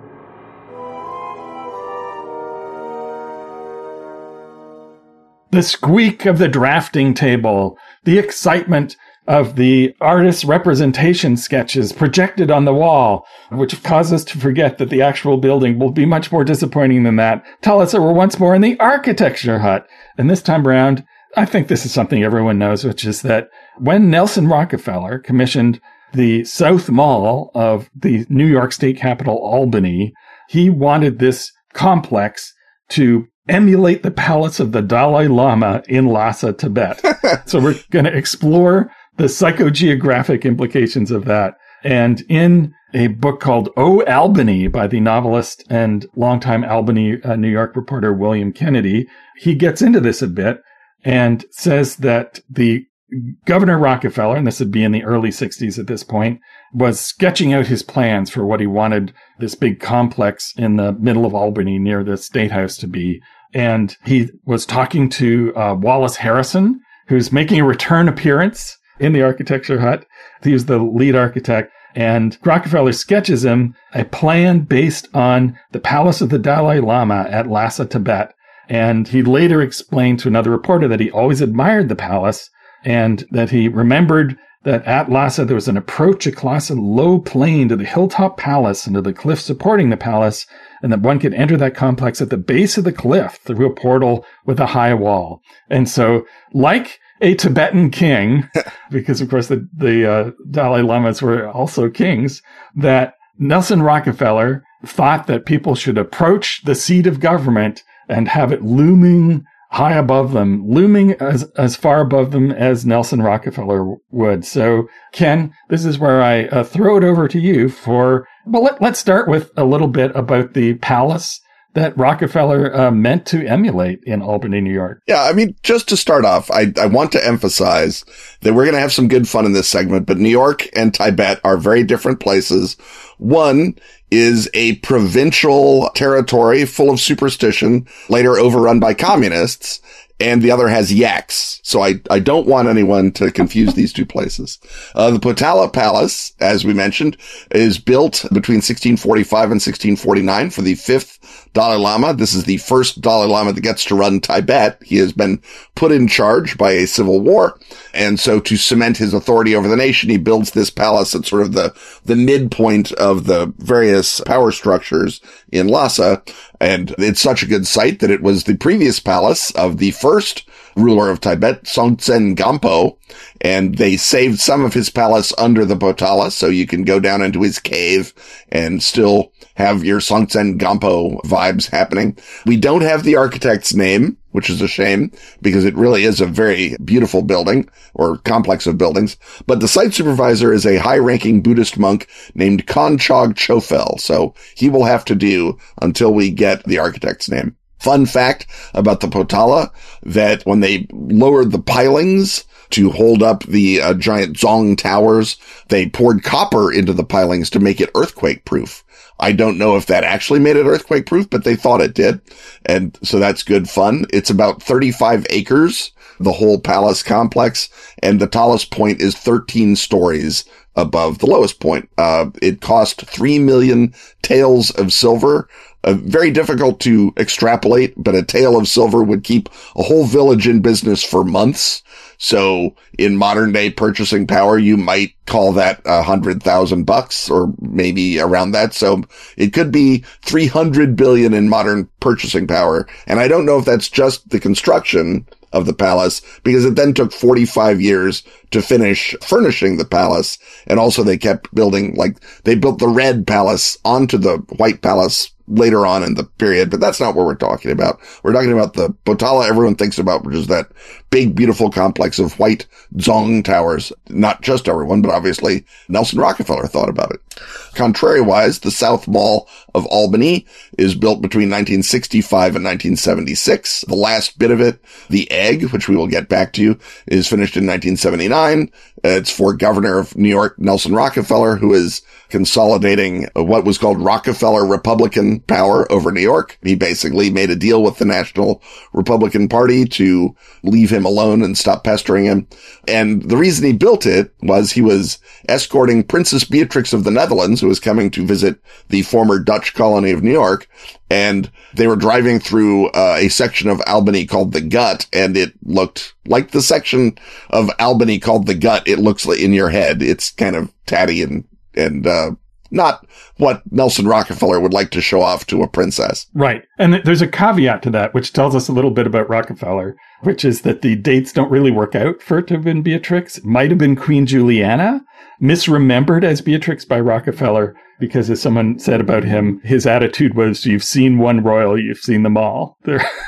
The squeak of the drafting table, the excitement of the artist's representation sketches projected on the wall, which cause us to forget that the actual building will be much more disappointing than that, tell us that we're once more in the architecture hut. And this time around, I think this is something everyone knows, which is that when Nelson Rockefeller commissioned the South Mall of the New York state capital, Albany, he wanted this complex to emulate the palace of the Dalai Lama in Lhasa, Tibet. So we're going to explore the psychogeographic implications of that And in a book called Oh, Albany by the novelist and longtime Albany, New York reporter William Kennedy, he gets into this a bit and says that the Governor Rockefeller, and this would be in the early 60s at this point, was sketching out his plans for what he wanted this big complex in the middle of Albany near the State House to be. And he was talking to Wallace Harrison, who's making a return appearance in the architecture hut. He was the lead architect. And Rockefeller sketches him a plan based on the palace of the Dalai Lama at Lhasa, Tibet. And he later explained to another reporter that he always admired the palace and that he remembered that at Lhasa there was an approach across a low plain to the hilltop palace and to the cliff supporting the palace, and that one could enter that complex at the base of the cliff through a portal with a high wall. And so, like a Tibetan king, because of course the Dalai Lamas were also kings, that Nelson Rockefeller thought that people should approach the seat of government and have it looming high above them, looming as far above them as Nelson Rockefeller would. So, Ken, this is where I throw it over to you for, well, let's start with a little bit about the palace that Rockefeller meant to emulate in Albany, New York. Yeah, I mean, just to start off, I want to emphasize that we're going to have some good fun in this segment, but New York and Tibet are very different places. One is a provincial territory full of superstition, later overrun by communists, and the other has yaks. So I don't want anyone to confuse these two places. The Potala Palace, as we mentioned, is built between 1645 and 1649 for the fifth Dalai Lama. This is the first Dalai Lama that gets to run Tibet. He has been put in charge by a civil war. And so to cement his authority over the nation, he builds this palace at sort of the midpoint of the various power structures in Lhasa. And it's such a good site that it was the previous palace of the first ruler of Tibet, Songtsen Gampo, and they saved some of his palace under the Potala, so you can go down into his cave and still have your Songtsen Gampo vibes happening. We don't have the architect's name, which is a shame, because it really is a very beautiful building, or complex of buildings. But the site supervisor is a high-ranking Buddhist monk named Konchog Chofel, so he will have to do until we get the architect's name. Fun fact about the Potala, that when they lowered the pilings to hold up the giant Zong towers, they poured copper into the pilings to make it earthquake-proof. I don't know if that actually made it earthquake-proof, but they thought it did. And so that's good fun. It's about 35 acres, the whole palace complex, and the tallest point is 13 stories above the lowest point. It cost 3 million taels of silver. Very difficult to extrapolate, but a tael of silver would keep a whole village in business for months. So in modern day purchasing power, you might call that $100,000 or maybe around that. So it could be 300 billion in modern purchasing power. And I don't know if that's just the construction of the palace, because it then took 45 years to finish furnishing the palace. And also they kept building, like they built the red palace onto the white palace later on in the period, but that's not what we're talking about. We're talking about the Potala everyone thinks about, which is that big, beautiful complex of white Zong towers. Not just everyone, but obviously Nelson Rockefeller thought about it. Contrary-wise, the South Mall of Albany is built between 1965 and 1976. The last bit of it, the Egg, which we will get back to, is finished in 1979. It's for Governor of New York, Nelson Rockefeller, who is consolidating what was called Rockefeller Republican power over New York. He basically made a deal with the National Republican Party to leave him alone and stop pestering him. And the reason he built it was he was escorting Princess Beatrix of the Netherlands, who was coming to visit the former Dutch colony of New York. And they were driving through a section of Albany called the Gut, and it looked like the section of Albany called the Gut. It looks like in your head. It's kind of tatty and not what Nelson Rockefeller would like to show off to a princess. Right. And there's a caveat to that, which tells us a little bit about Rockefeller, which is that the dates don't really work out for it to have been Beatrix. It might have been Queen Juliana, misremembered as Beatrix by Rockefeller, because as someone said about him, his attitude was, you've seen one royal, you've seen them all.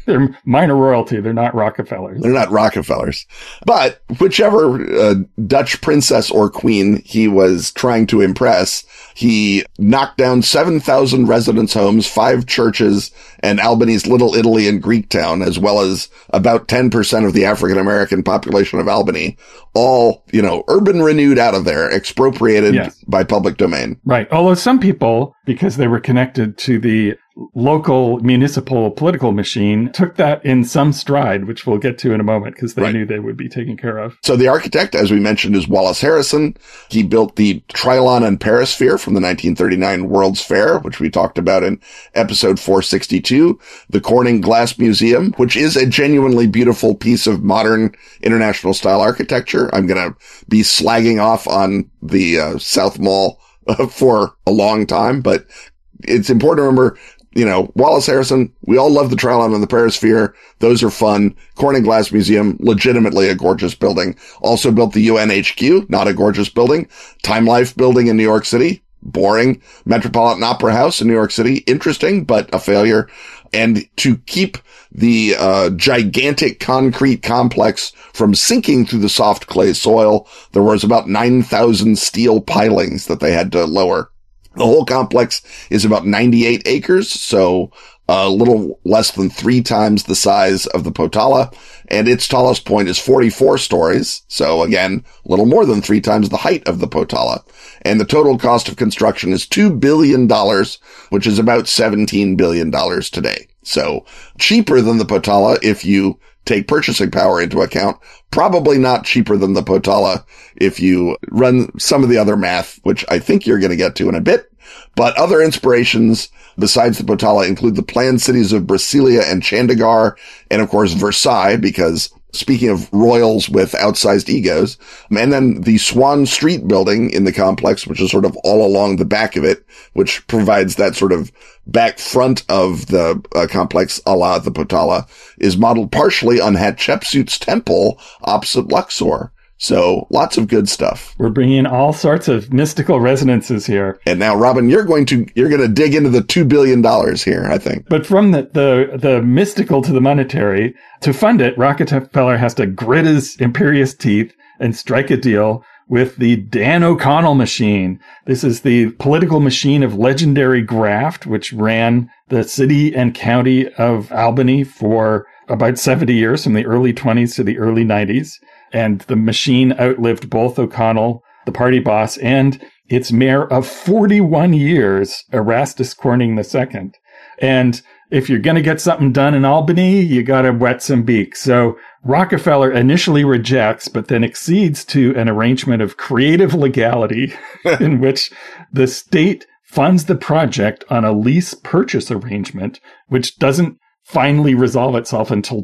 They're minor royalty. They're not Rockefellers. They're not Rockefellers. But whichever Dutch princess or queen he was trying to impress, he knocked down 7,000 residence homes, 5 churches, and Albany's Little Italy and Greektown, as well as about 10% of the African-American population of Albany, all, urban renewed out of there, expropriated by public domain. Right. Although some people, because they were connected to the local municipal political machine, took that in some stride, which we'll get to in a moment, because they knew they would be taken care of. So the architect, as we mentioned, is Wallace Harrison. He built the Trilon and Perisphere from the 1939 World's Fair, which we talked about in episode 462, the Corning Glass Museum, which is a genuinely beautiful piece of modern international style architecture. I'm going to be slagging off on the South Mall for a long time, but it's important to remember, Wallace Harrison, we all love the Trilon and the Perisphere. Those are fun. Corning Glass Museum, legitimately a gorgeous building. Also built the UNHQ, not a gorgeous building. Time Life building in New York City, boring. Metropolitan Opera House in New York City, interesting, but a failure. And to keep the gigantic concrete complex from sinking through the soft clay soil, there was about 9,000 steel pilings that they had to lower. The whole complex is about 98 acres, so a little less than 3 times the size of the Potala, and its tallest point is 44 stories, so again, a little more than 3 times the height of the Potala. And the total cost of construction is $2 billion, which is about $17 billion today. So cheaper than the Potala if you take purchasing power into account, probably not cheaper than the Potala if you run some of the other math, which I think you're going to get to in a bit. But other inspirations besides the Potala include the planned cities of Brasilia and Chandigarh, and of course Versailles, because speaking of royals with outsized egos, and then the Swan Street building in the complex, which is sort of all along the back of it, which provides that sort of back front of the complex a la the Potala, is modeled partially on Hatshepsut's temple opposite Luxor. So lots of good stuff. We're bringing all sorts of mystical resonances here. And now, Robin, you're going to dig into the $2 billion here, I think. But from the mystical to the monetary, to fund it, Rockefeller has to grit his imperious teeth and strike a deal with the Dan O'Connell machine. This is the political machine of legendary graft, which ran the city and county of Albany for about 70 years, from the early 20s to the early 90s. And the machine outlived both O'Connell, the party boss, and its mayor of 41 years, Erastus Corning II. And if you're going to get something done in Albany, you got to wet some beak. So Rockefeller initially rejects, but then accedes to an arrangement of creative legality in which the state funds the project on a lease purchase arrangement, which doesn't finally resolve itself until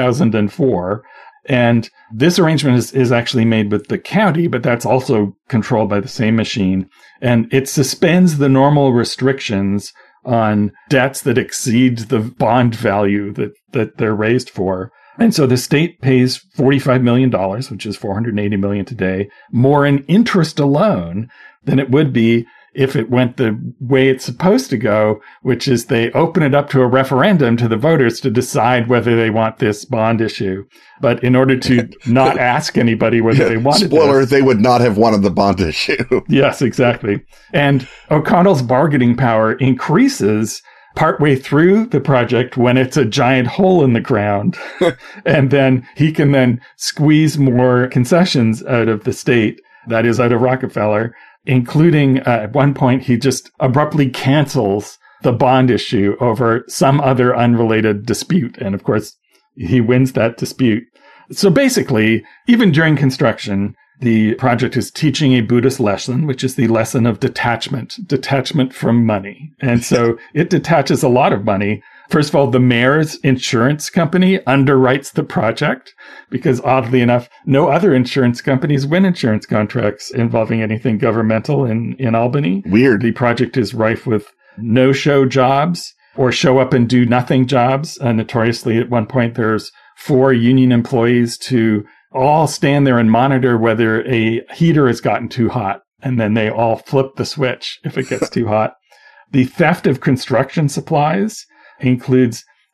2004. And this arrangement is actually made with the county, but that's also controlled by the same machine. And it suspends the normal restrictions on debts that exceed the bond value that they're raised for. And so the state pays $45 million, which is $480 million today, more in interest alone than it would be if it went the way it's supposed to go, which is they open it up to a referendum to the voters to decide whether they want this bond issue. But in order to not ask anybody whether they wanted Spoiler, this, they would not have wanted the bond issue. Yes, exactly. And O'Connell's bargaining power increases partway through the project when it's a giant hole in the ground. And then he can then squeeze more concessions out of the state, that is, out of Rockefeller, including at one point, he just abruptly cancels the bond issue over some other unrelated dispute. And of course, he wins that dispute. So basically, even during construction, the project is teaching a Buddhist lesson, which is the lesson of detachment from money. And so it detaches a lot of money. First of all, the mayor's insurance company underwrites the project because, oddly enough, no other insurance companies win insurance contracts involving anything governmental in Albany. Weird. The project is rife with no-show jobs or show-up-and-do-nothing jobs. Notoriously, at one point, there's 4 union employees to all stand there and monitor whether a heater has gotten too hot, and then they all flip the switch if it gets too hot. The theft of construction supplies includes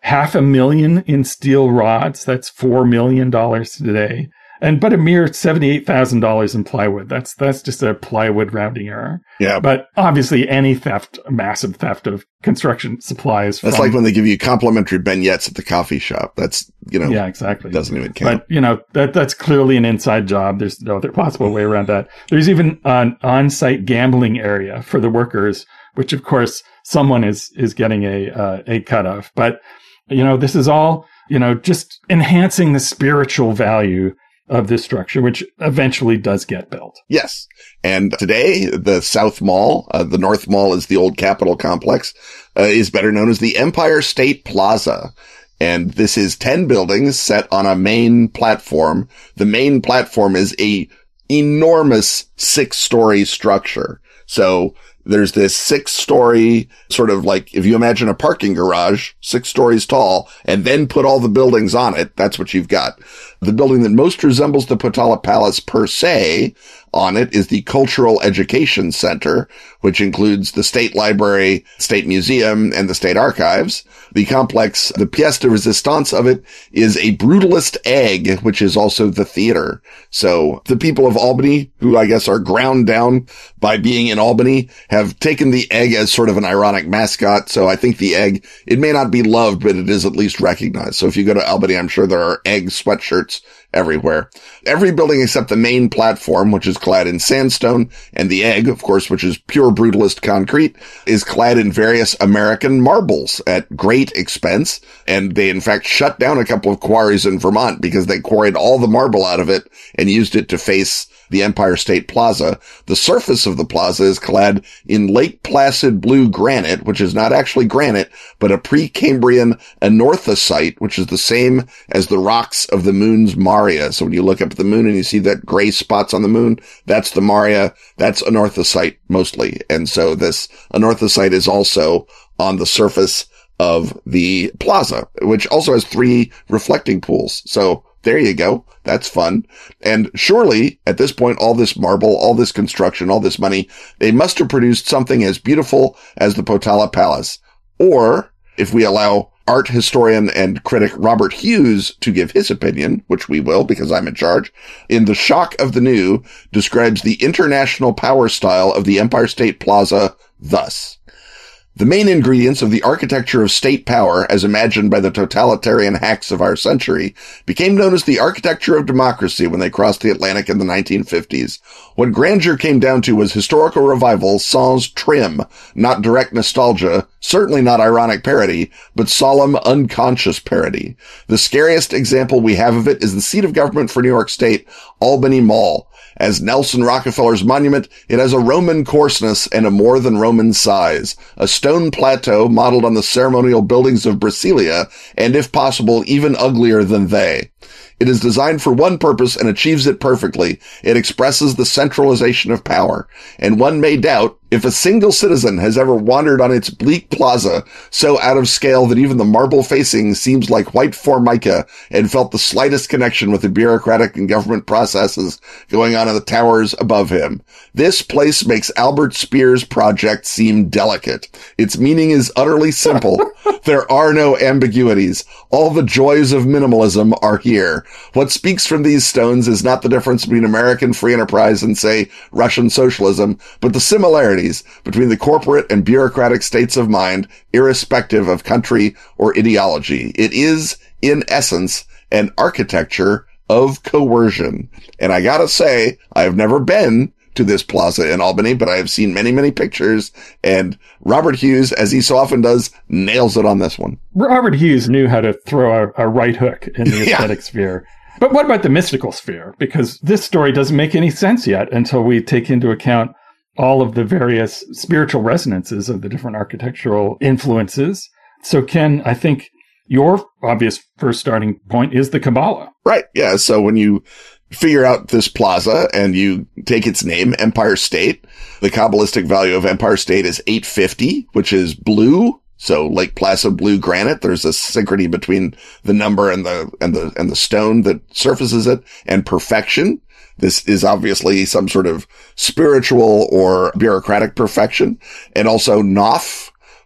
$500,000 in steel rods. That's $4 million today. But a mere $78,000 in plywood. That's just a plywood rounding error. Yeah. But obviously any theft, massive theft of construction supplies. That's like when they give you complimentary beignets at the coffee shop. That's, yeah, exactly. Doesn't even count. But, that's clearly an inside job. There's no other possible way around that. There's even an on-site gambling area for the workers, which of course someone is getting a cut of. But, this is all, just enhancing the spiritual value of this structure, which eventually does get built. Yes. And today, the South Mall, the North Mall is the old Capitol complex, is better known as the Empire State Plaza. And this is 10 buildings set on a main platform. The main platform is a enormous 6-story structure. So there's this 6-story sort of like, if you imagine a parking garage, 6 stories tall, and then put all the buildings on it, that's what you've got. The building that most resembles the Potala Palace per se on it is the Cultural Education Center, which includes the State Library, State Museum, and the State Archives. The complex, the pièce de résistance of it is a brutalist egg, which is also the theater. So the people of Albany, who I guess are ground down by being in Albany, have taken the egg as sort of an ironic mascot. So I think the egg, it may not be loved, but it is at least recognized. So if you go to Albany, I'm sure there are egg sweatshirts everywhere. Every building except the main platform, which is clad in sandstone, and the egg, of course, which is pure brutalist concrete, is clad in various American marbles at great expense. And they, in fact, shut down a couple of quarries in Vermont because they quarried all the marble out of it and used it to face the Empire State Plaza. The surface of the plaza is clad in Lake Placid blue granite, which is not actually granite, but a Precambrian anorthosite, which is the same as the rocks of the moon's Maria. So when you look up at the moon and you see that gray spots on the moon, that's the Maria. That's anorthosite mostly. And so this anorthosite is also on the surface of the plaza, which also has 3 reflecting pools. So there you go. That's fun. And surely, at this point, all this marble, all this construction, all this money, they must have produced something as beautiful as the Potala Palace. Or, if we allow art historian and critic Robert Hughes to give his opinion, which we will because I'm in charge, in The Shock of the New, describes the international power style of the Empire State Plaza thus. The main ingredients of the architecture of state power, as imagined by the totalitarian hacks of our century, became known as the architecture of democracy when they crossed the Atlantic in the 1950s. What grandeur came down to was historical revival sans trim, not direct nostalgia, certainly not ironic parody, but solemn, unconscious parody. The scariest example we have of it is the seat of government for New York State, Albany Mall. As Nelson Rockefeller's monument, it has a Roman coarseness and a more than Roman size, a stone plateau modeled on the ceremonial buildings of Brasilia, and if possible, even uglier than they. It is designed for one purpose and achieves it perfectly. It expresses the centralization of power. And one may doubt if a single citizen has ever wandered on its bleak plaza so out of scale that even the marble facing seems like white formica and felt the slightest connection with the bureaucratic and government processes going on in the towers above him. This place makes Albert Speer's project seem delicate. Its meaning is utterly simple. There are no ambiguities. All the joys of minimalism are here. What speaks from these stones is not the difference between American free enterprise and, say, Russian socialism, but the similarities between the corporate and bureaucratic states of mind, irrespective of country or ideology. It is, in essence, an architecture of coercion. And I gotta say, I've never been to this plaza in Albany, but I have seen many, many pictures, and Robert Hughes, as he so often does, nails it on this one. Robert Hughes knew how to throw a right hook in the aesthetic sphere. But what about the mystical sphere? Because this story doesn't make any sense yet until we take into account all of the various spiritual resonances of the different architectural influences. So, Ken, I think your obvious first starting point is the Kabbalah. Right. Yeah. So when you figure out this plaza and you take its name, Empire State, the Kabbalistic value of Empire State is 850, which is blue. So Lake Placid blue granite. There's a synchrony between the number and the stone that surfaces it, and perfection. This is obviously some sort of spiritual or bureaucratic perfection. And also Nof,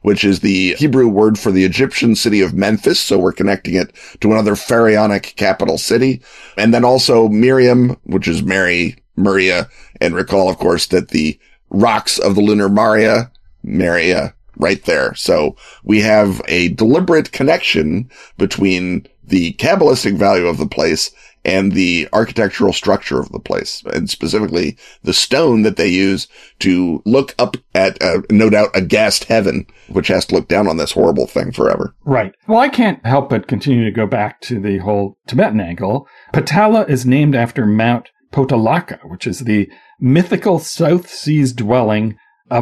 which is the Hebrew word for the Egyptian city of Memphis. So we're connecting it to another pharaonic capital city. And then also Miriam, which is Mary, Maria. And recall, of course, that the rocks of the lunar Maria, right there. So we have a deliberate connection between the Kabbalistic value of the place and the architectural structure of the place, and specifically the stone that they use to look up at, no doubt, a gassed heaven, which has to look down on this horrible thing forever. Right. Well, I can't help but continue to go back to the whole Tibetan angle. Potala is named after Mount Potalaka, which is the mythical South Seas dwelling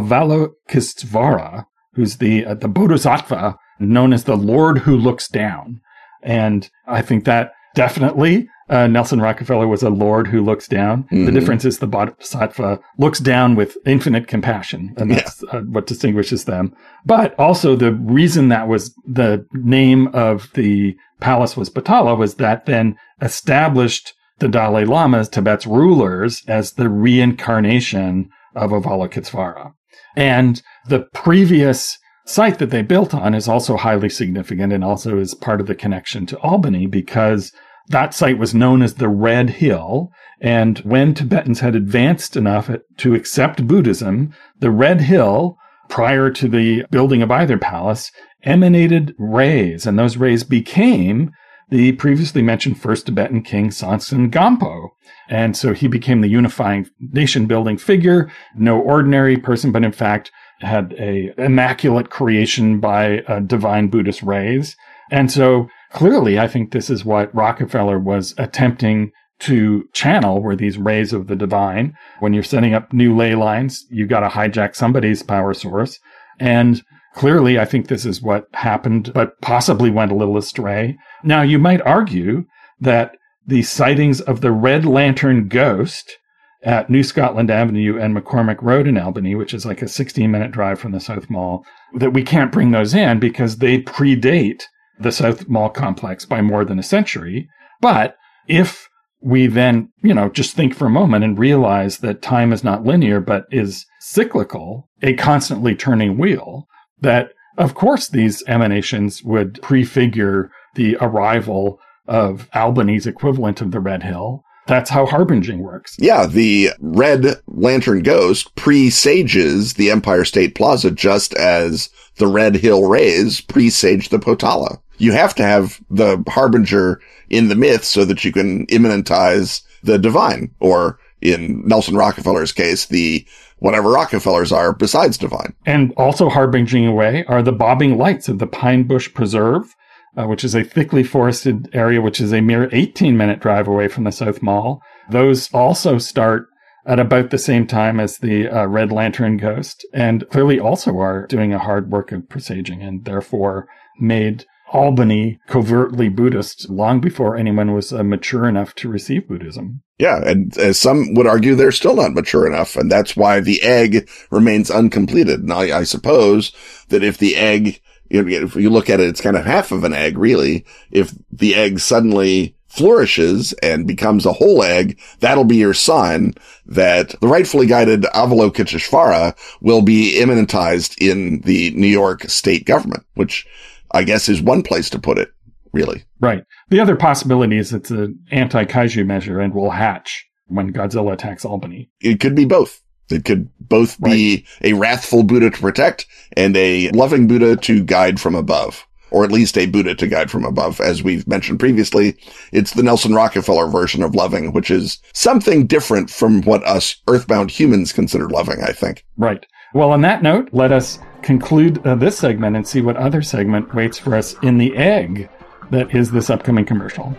Avalokitesvara, who's the Bodhisattva known as the Lord who looks down. And I think that definitely Nelson Rockefeller was a Lord who looks down. Mm-hmm. The difference is the Bodhisattva looks down with infinite compassion, and that's what distinguishes them. But also the reason that was the name of the palace was Potala was that then established the Dalai Lama as Tibet's rulers as the reincarnation of Avalokitesvara. And the previous site that they built on is also highly significant and also is part of the connection to Albany because that site was known as the Red Hill. And when Tibetans had advanced enough to accept Buddhism, the Red Hill, prior to the building of either palace, emanated rays. And those rays became the previously mentioned first Tibetan king, Sonsan Gampo. And so he became the unifying nation-building figure, no ordinary person, but in fact had a immaculate creation by divine Buddhist rays. And so clearly, I think this is what Rockefeller was attempting to channel, were these rays of the divine. When you're setting up new ley lines, you got to hijack somebody's power source. And clearly, I think this is what happened, but possibly went a little astray. Now, you might argue that the sightings of the Red Lantern ghost at New Scotland Avenue and McCormick Road in Albany, which is like a 16-minute drive from the South Mall, that we can't bring those in because they predate the South Mall complex by more than a century. But if we then, just think for a moment and realize that time is not linear, but is cyclical, a constantly turning wheel, that of course these emanations would prefigure the arrival of Albany's equivalent of the Red Hill. That's how harbinging works. Yeah, the Red Lantern ghost presages the Empire State Plaza just as the Red Hill rays presage the Potala. You have to have the harbinger in the myth so that you can immanentize the divine, or in Nelson Rockefeller's case, the whatever Rockefellers are besides divine. And also harbinging away are the bobbing lights of the Pine Bush Preserve, which is a thickly forested area, which is a mere 18-minute drive away from the South Mall. Those also start at about the same time as the Red Lantern ghost, and clearly also are doing a hard work of presaging, and therefore made Albany covertly Buddhist long before anyone was mature enough to receive Buddhism. Yeah, and as some would argue, they're still not mature enough, and that's why the egg remains uncompleted. And I suppose that if the egg, if you look at it, it's kind of half of an egg, really. If the egg suddenly flourishes and becomes a whole egg, that'll be your sign that the rightfully guided Avalokitesvara will be immanentized in the New York state government, which I guess is one place to put it, really. Right. The other possibility is it's an anti-kaiju measure and will hatch when Godzilla attacks Albany. It could be both. It could both be a wrathful Buddha to protect and a loving Buddha to guide from above, or at least a Buddha to guide from above. As we've mentioned previously, it's the Nelson Rockefeller version of loving, which is something different from what us earthbound humans consider loving, I think. Right. Well, on that note, let us conclude this segment and see what other segment waits for us in the egg that is this upcoming commercial.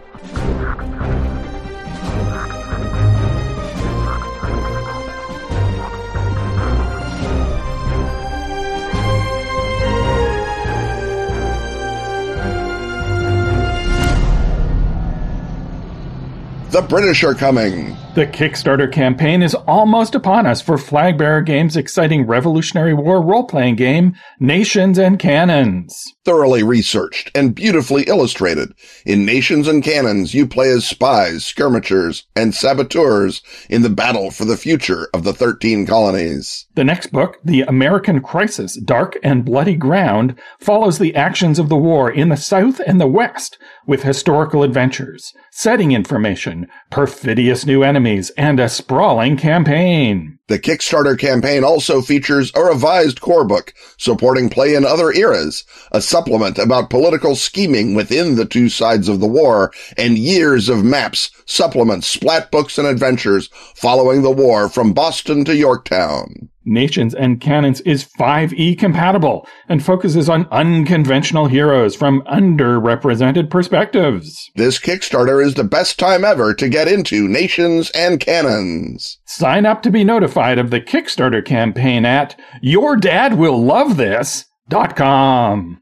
The British are coming. The Kickstarter campaign is almost upon us for Flagbearer Games' exciting Revolutionary War role-playing game, Nations and Cannons. Thoroughly researched and beautifully illustrated. In Nations and Cannons, you play as spies, skirmishers, and saboteurs in the battle for the future of the 13 colonies. The next book, The American Crisis, Dark and Bloody Ground, follows the actions of the war in the South and the West with historical adventures, setting information, perfidious new enemies, and a sprawling campaign. The Kickstarter campaign also features a revised core book supporting play in other eras, a supplement about political scheming within the two sides of the war, and years of maps, supplements, splat books, and adventures following the war from Boston to Yorktown. Nations and Cannons is 5e compatible and focuses on unconventional heroes from underrepresented perspectives. This Kickstarter is the best time ever to get into Nations and Cannons. Sign up to be notified of the Kickstarter campaign at yourdadwilllovethis.com.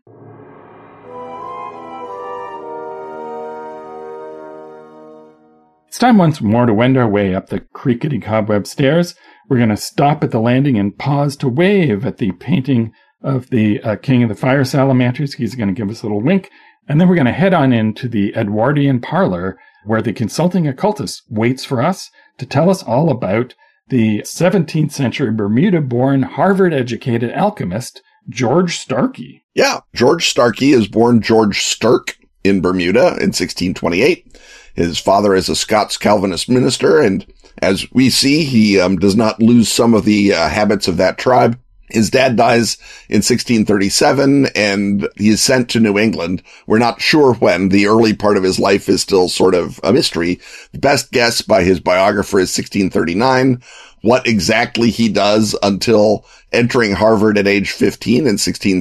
It's time once more to wend our way up the creakety cobweb stairs. We're going to stop at the landing and pause to wave at the painting of the King of the Fire Salamanders. He's going to give us a little wink. And then we're going to head on into the Edwardian parlor, where the consulting occultist waits for us to tell us all about the 17th century Bermuda-born, Harvard-educated alchemist, George Starkey. Yeah, George Starkey is born George Stirk in Bermuda in 1628. His father is a Scots Calvinist minister, and as we see, he does not lose some of the habits of that tribe. His dad dies in 1637, and he is sent to New England. We're not sure when. The early part of his life is still sort of a mystery. The best guess by his biographer is 1639. What exactly he does until entering Harvard at age 15 in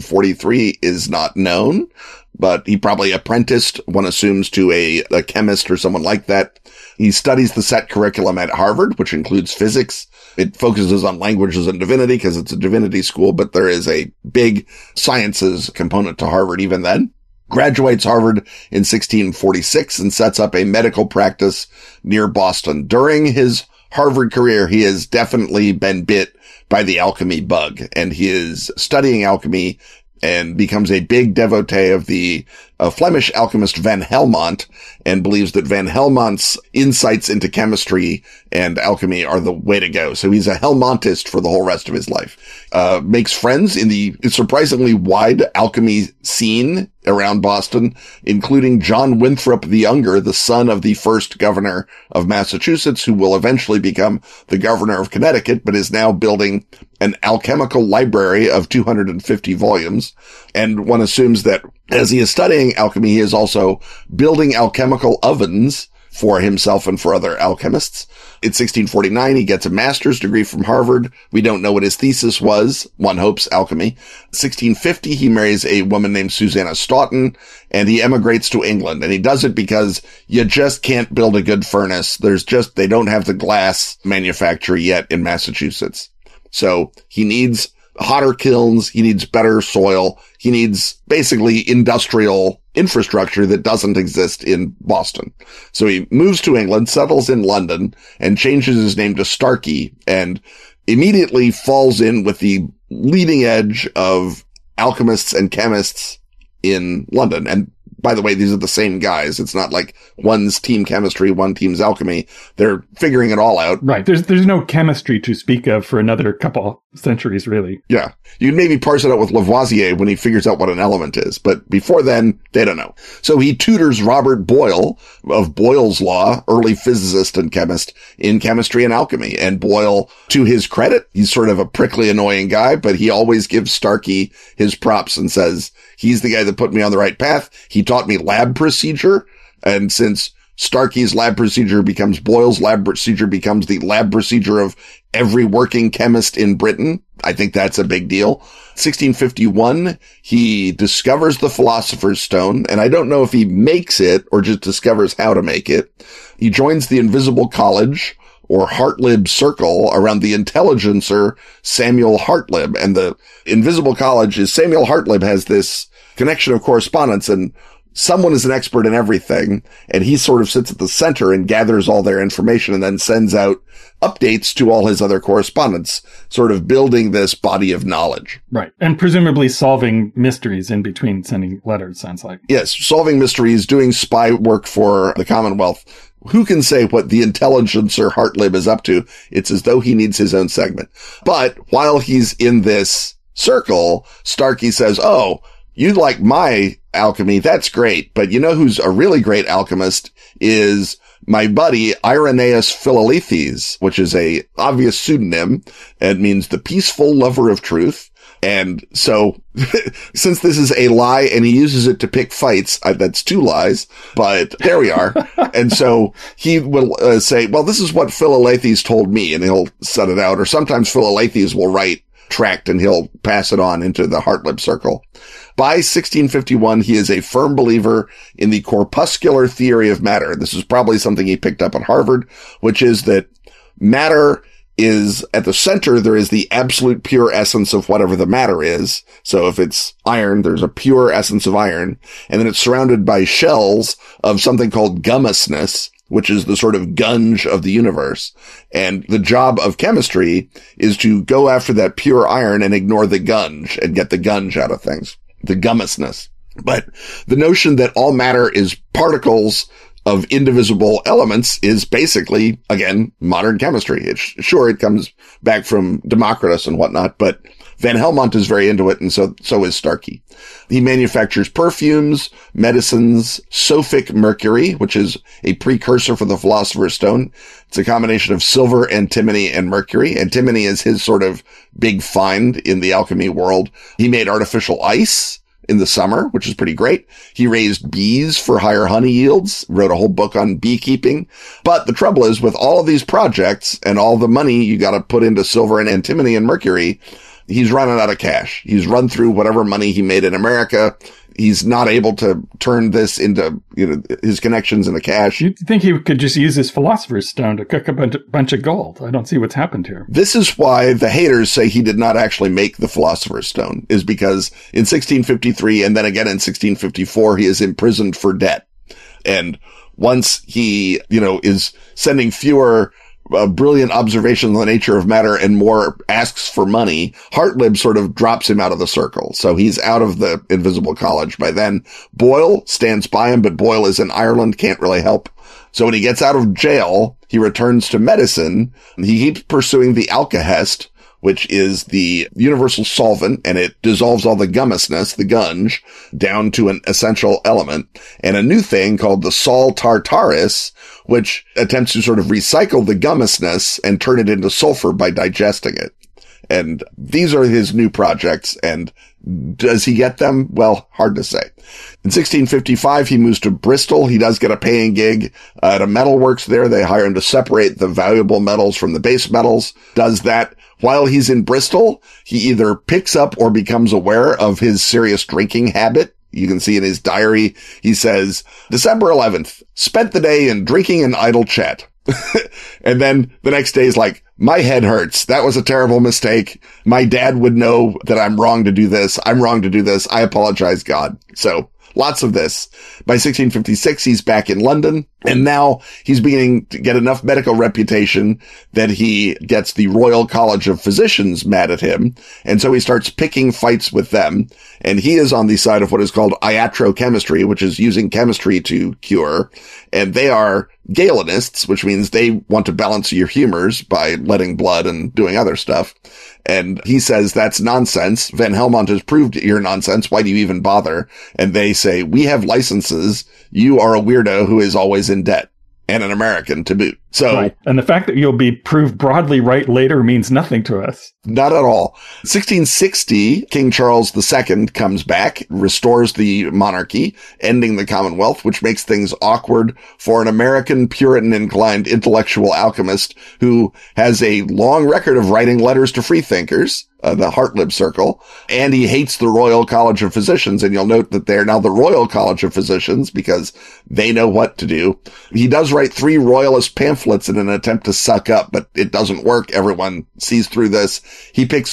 1643 is not known, but he probably apprenticed, one assumes, to a chemist or someone like that. He studies the set curriculum at Harvard, which includes physics. It focuses on languages and divinity because it's a divinity school, but there is a big sciences component to Harvard even then. Graduates Harvard in 1646 and sets up a medical practice near Boston. During his Harvard career, he has definitely been bit by the alchemy bug, and he is studying alchemy and becomes a big devotee of the Flemish alchemist Van Helmont, and believes that Van Helmont's insights into chemistry and alchemy are the way to go. So he's a Helmontist for the whole rest of his life. Makes friends in the surprisingly wide alchemy scene around Boston, including John Winthrop the Younger, the son of the first governor of Massachusetts, who will eventually become the governor of Connecticut, but is now building an alchemical library of 250 volumes. And one assumes that as he is studying alchemy, he is also building alchemical ovens for himself and for other alchemists. In 1649, he gets a master's degree from Harvard. We don't know what his thesis was. One hopes alchemy. 1650, he marries a woman named Susanna Stoughton, and he emigrates to England. And he does it because you just can't build a good furnace. They don't have the glass manufacturer yet in Massachusetts. So he needs hotter kilns. He needs better soil. He needs basically industrial infrastructure that doesn't exist in Boston. So he moves to England, settles in London, and changes his name to Starkey, and immediately falls in with the leading edge of alchemists and chemists in London. And by the way, these are the same guys. It's not like one's team chemistry, one team's alchemy. They're figuring it all out. Right. There's no chemistry to speak of for another couple centuries, really. Yeah. You can maybe parse it out with Lavoisier when he figures out what an element is. But before then, they don't know. So he tutors Robert Boyle of Boyle's Law, early physicist and chemist, in chemistry and alchemy. And Boyle, to his credit, he's sort of a prickly, annoying guy, but he always gives Starkey his props and says, he's the guy that put me on the right path. He taught me lab procedure. And since Starkey's lab procedure becomes Boyle's lab procedure becomes the lab procedure of every working chemist in Britain, I think that's a big deal. 1651, he discovers the Philosopher's Stone, and I don't know if he makes it or just discovers how to make it. He joins the Invisible College, or Hartlib Circle, around the intelligencer Samuel Hartlib. And the Invisible College is Samuel Hartlib has this connection of correspondence, and someone is an expert in everything, and he sort of sits at the center and gathers all their information and then sends out updates to all his other correspondents, sort of building this body of knowledge. Right. And presumably solving mysteries in between sending letters, sounds like. Yes, solving mysteries, doing spy work for the Commonwealth. Who can say what the intelligencer Hartlib is up to? It's as though he needs his own segment. But while he's in this circle, Starkey says, "Oh, you like my alchemy? That's great. But you know who's a really great alchemist is my buddy Irenaeus Philalethes, which is a obvious pseudonym. It means the peaceful lover of truth." And so, since this is a lie and he uses it to pick fights, that's two lies, but there we are. And so he will say, well, this is what Philalethes told me, and he'll set it out. Or sometimes Philalethes will write tract and he'll pass it on into the Hartlib circle. By 1651, he is a firm believer in the corpuscular theory of matter. This is probably something he picked up at Harvard, which is that matter is at the center. There is the absolute pure essence of whatever the matter is. So if it's iron, there's a pure essence of iron, and then it's surrounded by shells of something called gummousness, which is the sort of gunge of the universe. And the job of chemistry is to go after that pure iron and ignore the gunge and get the gunge out of things, the gummousness. But the notion that all matter is particles of indivisible elements is basically, again, modern chemistry. It comes back from Democritus and whatnot, but Van Helmont is very into it, and so is Starkey. He manufactures perfumes, medicines, sophic mercury, which is a precursor for the Philosopher's Stone. It's a combination of silver, antimony, and mercury. Antimony is his sort of big find in the alchemy world. He made artificial ice in the summer, which is pretty great. He raised bees for higher honey yields, wrote a whole book on beekeeping. But the trouble is, with all of these projects and all the money you got to put into silver and antimony and mercury, he's running out of cash. He's run through whatever money he made in America. He's not able to turn this into, his connections into cash. You'd think he could just use his Philosopher's Stone to cook a bunch of gold. I don't see what's happened here. This is why the haters say he did not actually make the Philosopher's Stone, is because in 1653 and then again in 1654, he is imprisoned for debt. And once he, is sending fewer brilliant observations on the nature of matter and more asks for money, Hartlib sort of drops him out of the circle. So he's out of the Invisible College by then. Boyle stands by him, but Boyle is in Ireland, can't really help. So when he gets out of jail, he returns to medicine. He keeps pursuing the alkahest, which is the universal solvent, and it dissolves all the gummousness, the gunge, down to an essential element. And a new thing called the sol tartaris, which attempts to sort of recycle the gummousness and turn it into sulfur by digesting it. And these are his new projects. And does he get them? Well, hard to say. In 1655, he moves to Bristol. He does get a paying gig at a metalworks there. They hire him to separate the valuable metals from the base metals. Does that. While he's in Bristol, he either picks up or becomes aware of his serious drinking habit. You can see in his diary, he says, December 11th, spent the day in drinking and idle chat. And then the next day is like, my head hurts. That was a terrible mistake. My dad would know that I'm wrong to do this. I'm wrong to do this. I apologize, God. So lots of this. By 1656, he's back in London, and now he's beginning to get enough medical reputation that he gets the Royal College of Physicians mad at him. And so he starts picking fights with them. And he is on the side of what is called iatrochemistry, which is using chemistry to cure. And they are Galenists, which means they want to balance your humors by letting blood and doing other stuff. And he says, that's nonsense. Van Helmont has proved you're nonsense. Why do you even bother? And they say, we have licenses. You are a weirdo who is always in debt, and an American to boot. So, right. And the fact that you'll be proved broadly right later means nothing to us. Not at all. 1660, King Charles II comes back, restores the monarchy, ending the Commonwealth, which makes things awkward for an American Puritan-inclined intellectual alchemist who has a long record of writing letters to freethinkers, the Hartlib Circle, and he hates the Royal College of Physicians. And you'll note that they're now the Royal College of Physicians because they know what to do. He does write 3 royalist pamphlets in an attempt to suck up, but it doesn't work. Everyone sees through this. He picks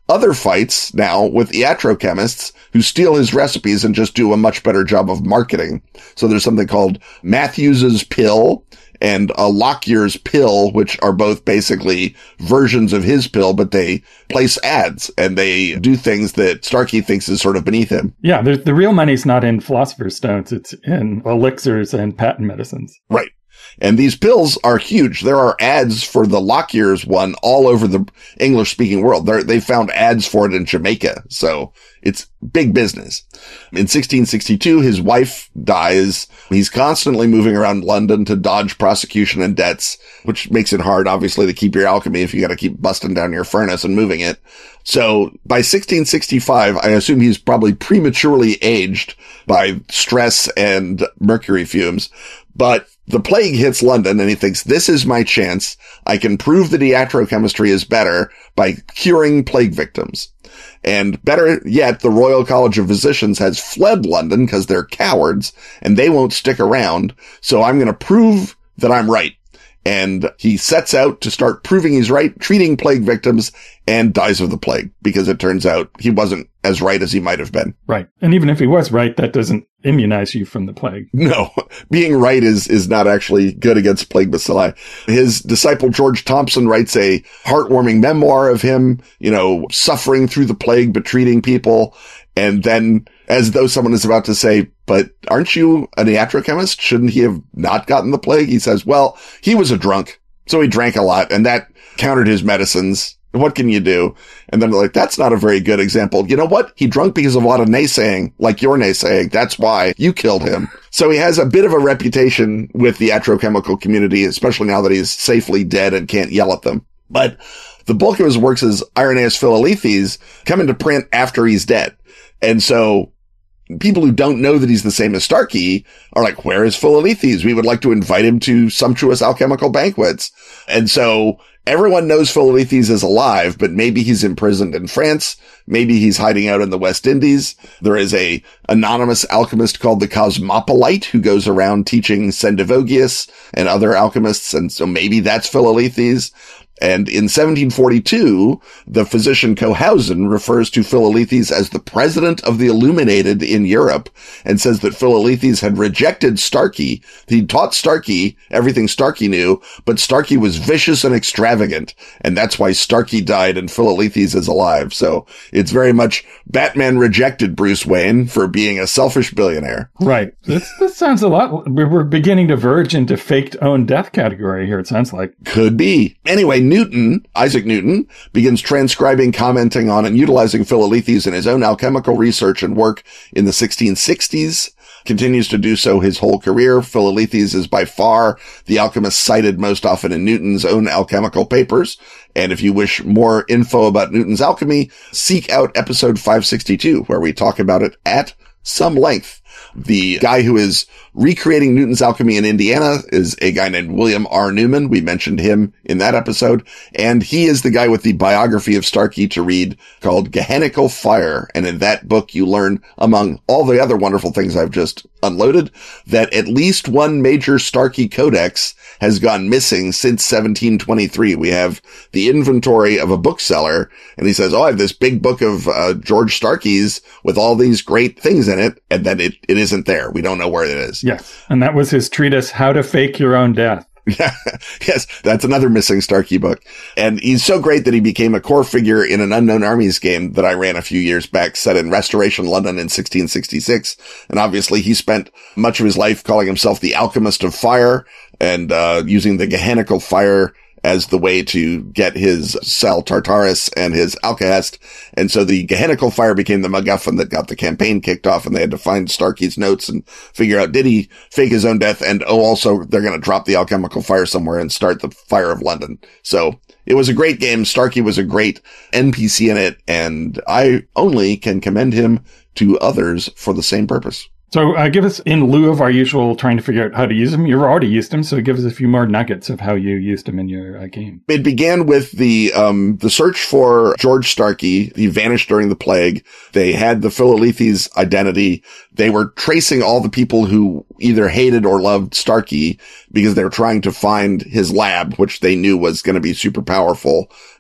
other fights now with iatrochemists who steal his recipes and just do a much better job of marketing. So there's something called Matthews's pill and a Lockyer's pill, which are both basically versions of his pill, but they place ads and they do things that Starkey thinks is sort of beneath him. Yeah, the real money's not in philosopher's stones. It's in elixirs and patent medicines. Right. And these pills are huge. There are ads for the Lockyer's one all over the English-speaking world. They found ads for it in Jamaica. So it's big business. In 1662, his wife dies. He's constantly moving around London to dodge prosecution and debts, which makes it hard, obviously, to keep your alchemy if you got to keep busting down your furnace and moving it. So by 1665, I assume he's probably prematurely aged by stress and mercury fumes. But the plague hits London and he thinks, this is my chance. I can prove that iatrochemistry is better by curing plague victims. And better yet, the Royal College of Physicians has fled London because they're cowards and they won't stick around. So I'm going to prove that I'm right. And he sets out to start proving he's right, treating plague victims, and dies of the plague because it turns out he wasn't as right as he might have been. Right. And even if he was right, that doesn't immunize you from the plague. No, being right is not actually good against plague bacilli. His disciple George Thompson writes a heartwarming memoir of him, suffering through the plague, but treating people. And then, as though someone is about to say, but aren't you an iatrochemist? Shouldn't he have not gotten the plague? He says, well, he was a drunk, so he drank a lot, and that countered his medicines. What can you do? And then they're like, that's not a very good example. You know what? He drunk because of a lot of naysaying, like your naysaying. That's why you killed him. So he has a bit of a reputation with the iatrochemical community, especially now that he's safely dead and can't yell at them. But the bulk of his works as Irenaeus Philalethes come into print after he's dead. And so people who don't know that he's the same as Starkey are like, where is Philalethes? We would like to invite him to sumptuous alchemical banquets. And so everyone knows Philalethes is alive, but maybe he's imprisoned in France. Maybe he's hiding out in the West Indies. There is a anonymous alchemist called the Cosmopolite who goes around teaching Sendivogius and other alchemists. And so maybe that's Philalethes. And in 1742, the physician Cohausen refers to Philalethes as the president of the illuminated in Europe and says that Philalethes had rejected Starkey. He taught Starkey everything Starkey knew, but Starkey was vicious and extravagant. And that's why Starkey died and Philalethes is alive. So it's very much Batman rejected Bruce Wayne for being a selfish billionaire. Right. This sounds a lot. We're beginning to verge into faked own death category here, it sounds like. Could be. Anyway, Isaac Newton, begins transcribing, commenting on, and utilizing Philalethes in his own alchemical research and work in the 1660s. Continues to do so his whole career. Philalethes is by far the alchemist cited most often in Newton's own alchemical papers. And if you wish more info about Newton's alchemy, seek out episode 562, where we talk about it at some length. The guy who is recreating Newton's alchemy in Indiana is a guy named William R. Newman. We mentioned him in that episode. And he is the guy with the biography of Starkey to read called Gehenical Fire. And in that book, you learn, among all the other wonderful things I've just unloaded, that at least one major Starkey codex has gone missing since 1723. We have the inventory of a bookseller, and he says, I have this big book of George Starkey's with all these great things in it, and then it isn't there. We don't know where it is. Yes, and that was his treatise, How to Fake Your Own Death. Yeah, yes, that's another missing Starkey book. And he's so great that he became a core figure in an Unknown Armies game that I ran a few years back, set in Restoration London in 1666. And obviously he spent much of his life calling himself the Alchemist of Fire and using the Gehenical Fire as the way to get his Sal Tartarus and his Alcahest. And so the Gehenical Fire became the MacGuffin that got the campaign kicked off, and they had to find Starkey's notes and figure out, did he fake his own death? And also they're going to drop the Alchemical Fire somewhere and start the Fire of London. So it was a great game. Starkey was a great NPC in it, and I only can commend him to others for the same purpose. So give us, in lieu of our usual trying to figure out how to use them, you've already used them, so give us a few more nuggets of how you used them in your game. It began with the search for George Starkey. He vanished during the plague. They had the Philalethes identity. They were tracing all the people who either hated or loved Starkey because they were trying to find his lab, which they knew was going to be super powerful.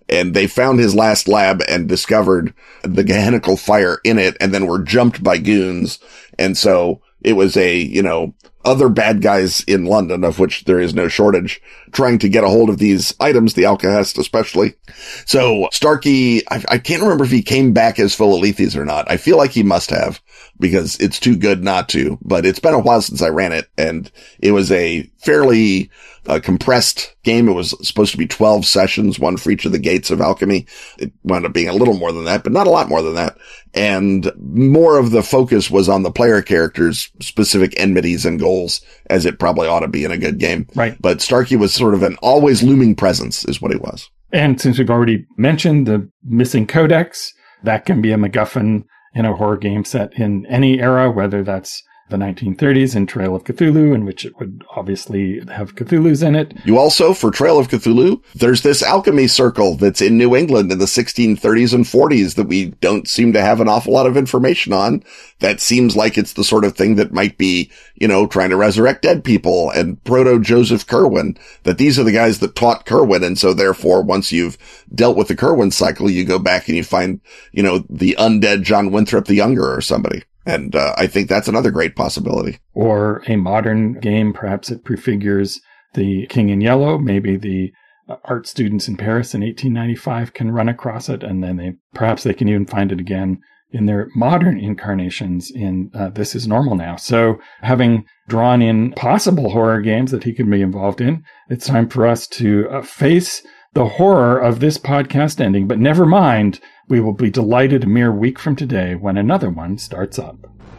and they found his last lab and discovered the Gehenical fire in it, and then were jumped by goons. And so it was other bad guys in London, of which there is no shortage, trying to get a hold of these items, the Alcahest especially. So Starkey, I can't remember if he came back as Philolethes or not. I feel like he must have, because it's too good not to, but it's been a while since I ran it, and it was a fairly compressed game. It was supposed to be 12 sessions, one for each of the gates of alchemy. It wound up being a little more than that, but not a lot more than that. And more of the focus was on the player characters' specific enmities and goals, as it probably ought to be in a good game. Right. But Starkey was sort of an always looming presence, is what he was. And since we've already mentioned the missing codex, that can be a MacGuffin in a horror game set in any era, whether that's the 1930s in Trail of Cthulhu, in which it would obviously have Cthulhu's in it. You also, for Trail of Cthulhu, there's this alchemy circle that's in New England in the 1630s and 40s that we don't seem to have an awful lot of information on. That seems like it's the sort of thing that might be, trying to resurrect dead people, and Proto-Joseph Curwen, that these are the guys that taught Curwen. And so therefore, once you've dealt with the Curwen cycle, you go back and you find, the undead John Winthrop the Younger or somebody. And I think that's another great possibility. Or a modern game, perhaps it prefigures the King in Yellow. Maybe the art students in Paris in 1895 can run across it, and then perhaps they can even find it again in their modern incarnations in This Is Normal Now. So having drawn in possible horror games that he could be involved in, it's time for us to face the horror of this podcast ending. But never mind, we will be delighted a mere week from today when another one starts up.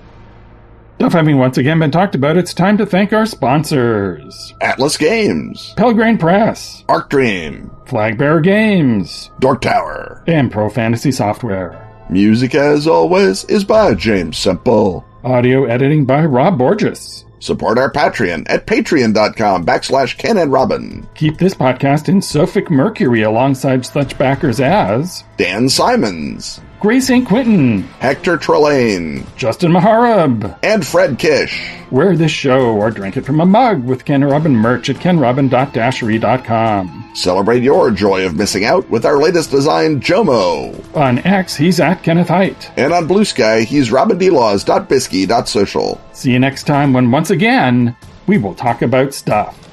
Stuff having once again been talked about, it's time to thank our sponsors. Atlas Games, Pelgrane Press, Arc Dream, Flagbearer Games, Dork Tower, and Pro Fantasy Software. Music, as always, is by James Semple. Audio editing by Rob Borges. Support our Patreon at patreon.com/Ken and Robin. Keep this podcast in Sophic Mercury alongside such backers as Dan Simons, Grace St. Quentin, Hector Trelane, Justin Maharab, and Fred Kish. Wear this show or drink it from a mug with Ken and Robin merch at kenrobin.dashery.com. Celebrate your joy of missing out with our latest design, Jomo. On X, he's at Kenneth Height. And on Blue Sky, he's robindlaws.bisky.social. See you next time when, once again, we will talk about stuff.